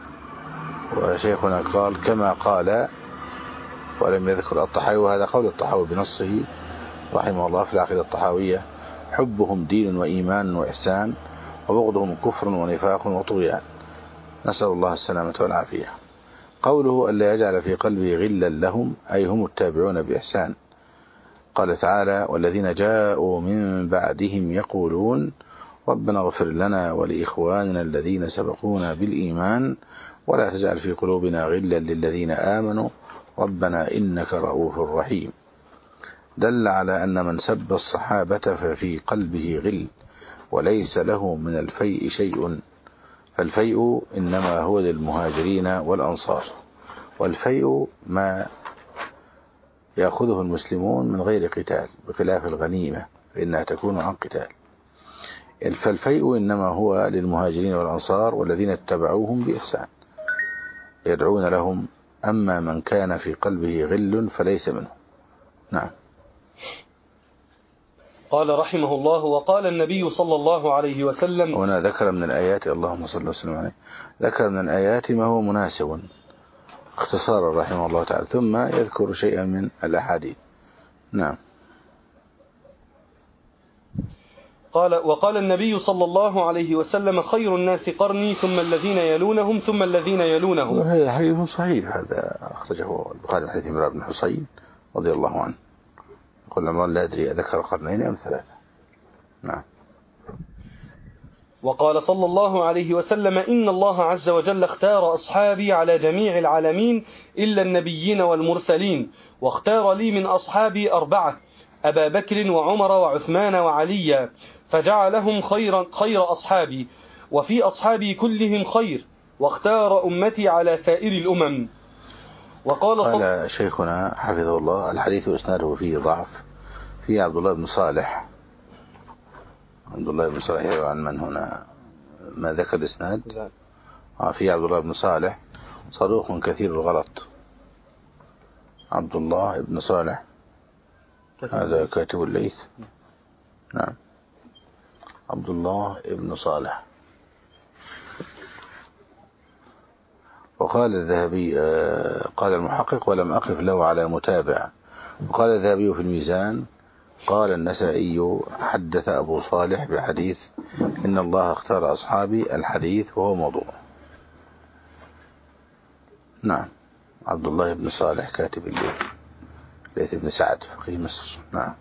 وشيخنا قال كما قال ولم يذكر الطحاوي وهذا قول الطحاوي بنصه رحمه الله في العقيدة الطحاوية حبهم دين وإيمان وإحسان وبغضهم كفر ونفاق وطغيان نسأل الله السلامة والعافية. قوله ألا يجعل في قلبه غلا لهم أي هم التابعون بإحسان. قال تعالى والذين جاءوا من بعدهم يقولون ربنا اغفر لنا ولإخواننا الذين سبقونا بالإيمان ولا تجعل في قلوبنا غلا للذين آمنوا ربنا إنك رؤوف رحيم. دل على أن من سب الصحابة ففي قلبه غل وليس له من الفيء شيء فالفيء إنما هو للمهاجرين والأنصار والفيء ما يأخذه المسلمون من غير قتال بخلاف الغنيمة فإنها تكون عن قتال. فالفيء إنما هو للمهاجرين والأنصار والذين اتبعوهم بإحسان يدعون لهم أما من كان في قلبه غل فليس منه. نعم. قال رحمه الله وقال النبي صلى الله عليه وسلم هنا ذكر من الآيات اللهم صل وسلم عليه ذكر من الآيات ما هو مناسب اختصارا رحمه الله تعالى ثم يذكر شيئا من الأحاديث. نعم. قال وقال النبي صلى الله عليه وسلم خير الناس قرني ثم الذين يلونهم ثم الذين يلونهم. وهذا حديث صحيح، هذا أخرجه البخاري من حديث عمران بن حصين رضي الله عنه، يقول عمران لا أدري أذكر قرنين أم ثلاثة. نعم. وقال صلى الله عليه وسلم إن الله عز وجل اختار أصحابي على جميع العالمين إلا النبيين والمرسلين، واختار لي من أصحابي أربعة: أبا بكر وعمر وعثمان وعليا، فجعلهم خير, خير أصحابي، وفي أصحابي كلهم خير، واختار أمتي على سائر الأمم. وقال قال شيخنا حفظه الله: الحديث إسناده فيه ضعف، فيه عبد الله بن صالح. عبد الله بن صالح عن من هنا؟ ما ذكر الإسناد؟ آه فيه عبد الله بن صالح صدوق كثير الغلط. عبد الله بن صالح هذا كاتب الليث. نعم، عبد الله بن صالح. وقال الذهبي قال المحقق: ولم أقف له على متابع. وقال الذهبي في الميزان: قال النسائي: حدث أبو صالح بحديث إن الله اختار أصحابي، الحديث وهو موضوع. نعم، عبد الله بن صالح كاتب الليث، ليث بن سعد فقيه مصر. نعم.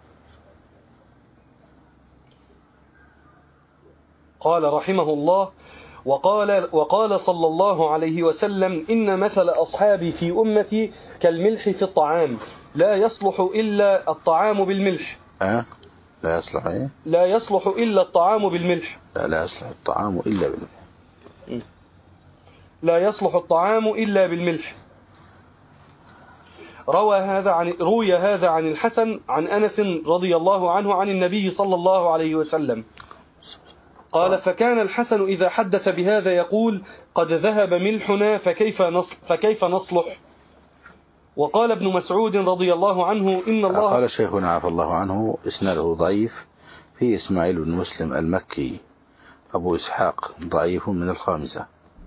قال رحمه الله: وقال, وقال صلى الله عليه وسلم إن مثل أصحابي في أمتي كالملح في الطعام، لا يصلح إلا الطعام بالملح. أه؟ لا يصلح إيه؟ لا يصلح إلا الطعام بالملح. لا, لا يصلح الطعام إلا بالملح. لا يصلح الطعام إلا بالملح. روى هذا عن روي هذا عن الحسن عن أنس رضي الله عنه عن النبي صلى الله عليه وسلم قال: فكان الحسن إذا حدث بهذا يقول: قد ذهب ملحنا فكيف نصلح, فكيف نصلح. وقال ابن مسعود رضي الله عنه: إن الله قال شيخنا عفى الله عنه إسناده ضعيف، في إسماعيل بن مسلم المكي أبو إسحاق ضعيف من الخامسة.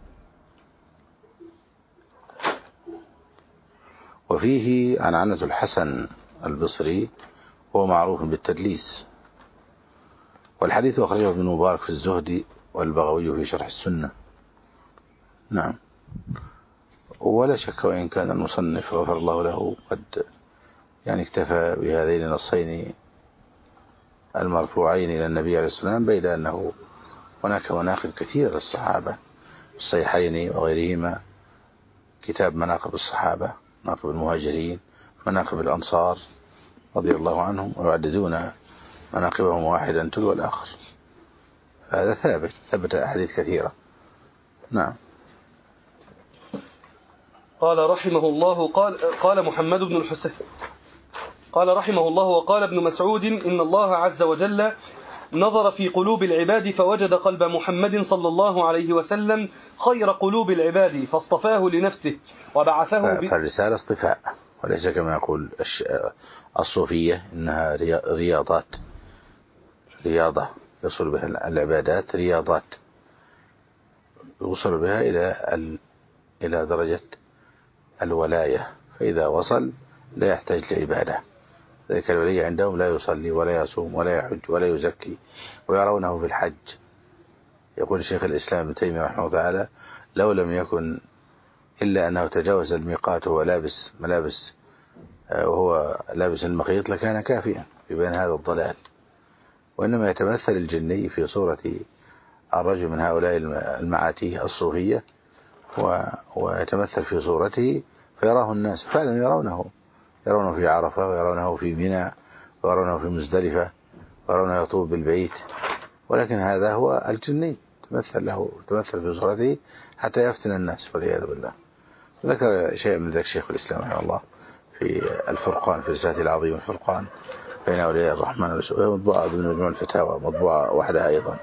وفيه عن عنة الحسن البصري هو معروف بالتدليس. والحديث أخرجه ابن مبارك في الزهد والبغوي في شرح السنة. نعم. ولا شك وإن كان المصنف غفر الله له قد يعني اكتفى بهذين النصين المرفوعين إلى النبي عليه الصلاة والسلام، بين أنه هناك مناقب كثيرة للصحابة، الصحيحين وغيرهما، كتاب مناقب الصحابة، مناقب المهاجرين، مناقب الأنصار رضي الله عنهم، ويعددون مناقبهم واحدا تلو الآخر. هذا ثابت، ثبت أحاديث كثيرة. نعم. قال رحمه الله قال, قال محمد بن الحسين قال رحمه الله: وقال ابن مسعود: إن الله عز وجل نظر في قلوب العباد فوجد قلب محمد صلى الله عليه وسلم خير قلوب العباد فاصطفاه لنفسه وبعثه ب... فالرسالة اصطفاء، وليس كما يقول الصوفية إنها رياضات، رياضة يصل بها العبادات، رياضات يوصل بها إلى ال... إلى درجة الولاية، فإذا وصل لا يحتاج لعبادة. ذلك الولي عندهم لا يصلي ولا يصوم ولا يحج ولا يزكي، ويرونه في الحج. يقول الشيخ الإسلام ابن تيمية رحمه الله تعالى: لو لم يكن إلا أنه تجاوز الميقات وهو لابس ملابس وهو لابس المخيط لكان كافيا في بين هذا الضلال. وإنما يتمثل الجني في صورة الرجل من هؤلاء المعاتيه الصوفية، ويتمثل في صورته فيراه الناس فعلا، يرونه يرونه في عرفة، ويرونه في منى، ويرونه في مزدلفة، ويرونه يطوف بالبيت. ولكن هذا هو الجني، تمثل له تمثل في صورته حتى يفتن الناس والعياذ بالله. ذكر شيء من ذلك شيخ الإسلام رحمه الله في الفرقان، في رسالته العظيمة الفرقان بين أولياء الرحمن والسوء، مطبوعة بمجموع الفتاوى، مطبوعة وحدها أيضا.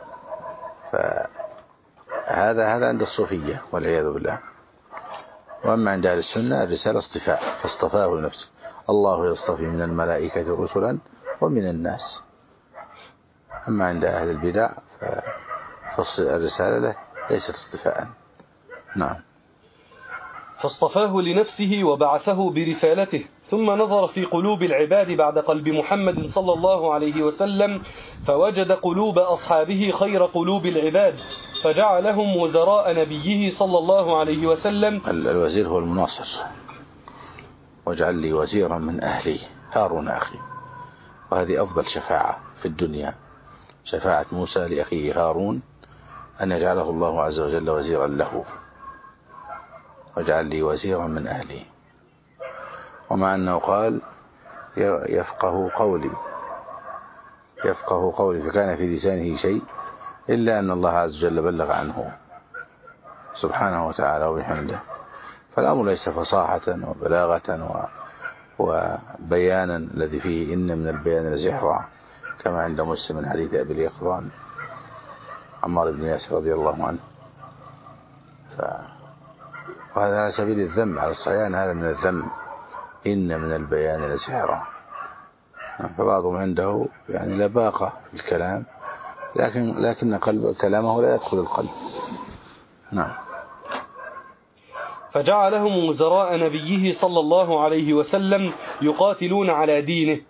فهذا هذا عند الصوفية والعياذ بالله. وأما عند أهل السنة الرسالة اصطفاء، فاصطفاه لنفسه. الله يصطفي من الملائكة رسلا ومن الناس. أما عند أهل البدع فالرسالة له ليست اصطفاء. نعم. فاصطفاه لنفسه وبعثه برسالته، ثم نظر في قلوب العباد بعد قلب محمد صلى الله عليه وسلم فوجد قلوب أصحابه خير قلوب العباد، فجعلهم وزراء نبيه صلى الله عليه وسلم. الوزير هو المناصر. واجعل لي وزيرا من أهلي هارون أخي. وهذه أفضل شفاعة في الدنيا، شفاعة موسى لأخيه هارون أن يجعله الله عز وجل وزيرا له. واجعل لي وزيرا من أهلي، ومع أنه قال يفقه قولي يفقه قولي فكان في لسانه شيء، إلا أن الله عز وجل بلغ عنه سبحانه وتعالى وبحمده. فالأمر ليس فصاحة وبلاغة وبيانا الذي فيه إن من البيان لسحرا، كما عند مسلم من حديث أبي اليقظان عمار بن ياسر رضي الله عنه. ف... وهذا على سبيل الذم، على الصيان هذا من الذم، إن من البيان لسحرا. فبعضهم عنده يعني لباقة في الكلام، لكن لكن قلب كلامه لا يدخل القلب. نعم. فجعلهم وزراء نبيه صلى الله عليه وسلم يقاتلون على دينه.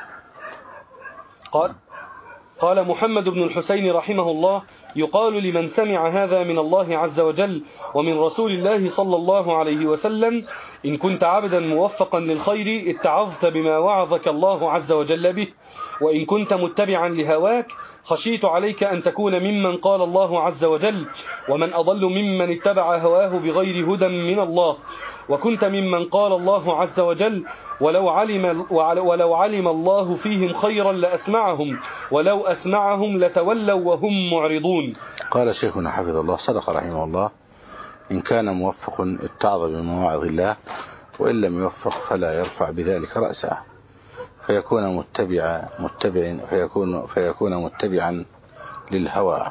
قال قال محمد بن الحسين رحمه الله: يقال لمن سمع هذا من الله عز وجل ومن رسول الله صلى الله عليه وسلم: إن كنت عبدا موفقا للخير اتعظت بما وعظك الله عز وجل به، وإن كنت متبعا لهواك خشيت عليك أن تكون ممن قال الله عز وجل: ومن أضل ممن اتبع هواه بغير هدى من الله، وكنت ممن قال الله عز وجل: ولو علم, ولو علم الله فيهم خيرا لأسمعهم ولو أسمعهم لتولوا وهم معرضون. قال شيخنا حفظ الله صدق رحمه الله: إن كان موفق اتعظ بمواعظ الله، وإن لم يوفق فلا يرفع بذلك رأسه، فيكون متبعا متبع فيكون فيكون متبعا للهوى،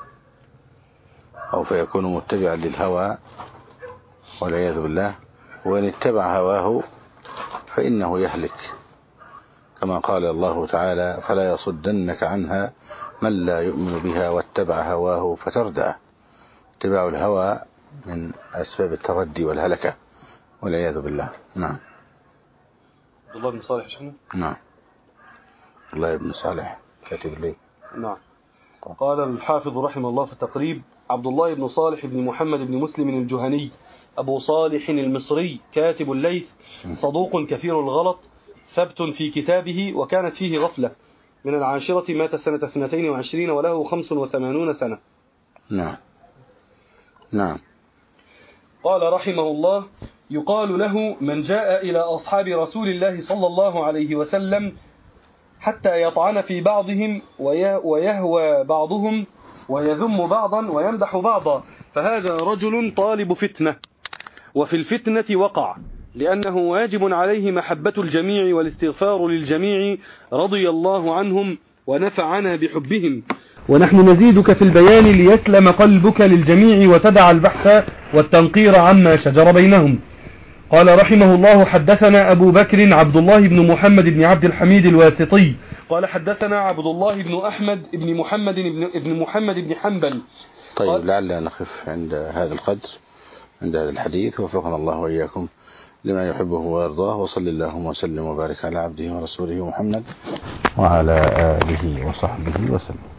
أو فيكون متبعا للهوى والعياذ بالله. وإن اتبع هواه فإنه يهلك، كما قال الله تعالى: فلا يصدنك عنها من لا يؤمن بها واتبع هواه فتردى. اتباع الهوى من أسباب التردي والهلكة والعياذ بالله. نعم. عبد الله بن صالح شنو؟ نعم، الله بن صالح كاتب لي. نعم. قال الحافظ رحمه الله في التقريب: عبد الله بن صالح بن محمد بن مسلم الجهني أبو صالح المصري كاتب الليث، صدوق كثير الغلط، ثبت في كتابه، وكانت فيه غفلة. من العاشرة، مات سنة اثنتين وعشرين وله خمس وثمانون سنة. نعم نعم. قال رحمه الله: يقال له من جاء إلى أصحاب رسول الله صلى الله عليه وسلم حتى يطعن في بعضهم ويهوى بعضهم ويذم بعضا ويمدح بعضا، فهذا رجل طالب فتنة، وفي الفتنة وقع، لأنه واجب عليه محبة الجميع والاستغفار للجميع رضي الله عنهم ونفعنا بحبهم، ونحن نزيدك في البيان ليسلم قلبك للجميع وتدع البحث والتنقير عما شجر بينهم. قال رحمه الله: حدثنا أبو بكر عبد الله بن محمد بن عبد الحميد الواسطي قال حدثنا عبد الله بن أحمد بن محمد بن, ابن محمد بن حنبل. طيب، لعلنا نقف عند هذا القدر، عند هذا الحديث، وفقنا الله وإياكم لما يحبه ويرضاه، وصل اللهم وسلم وبارك على عبده ورسوله محمد وعلى آله وصحبه وسلم.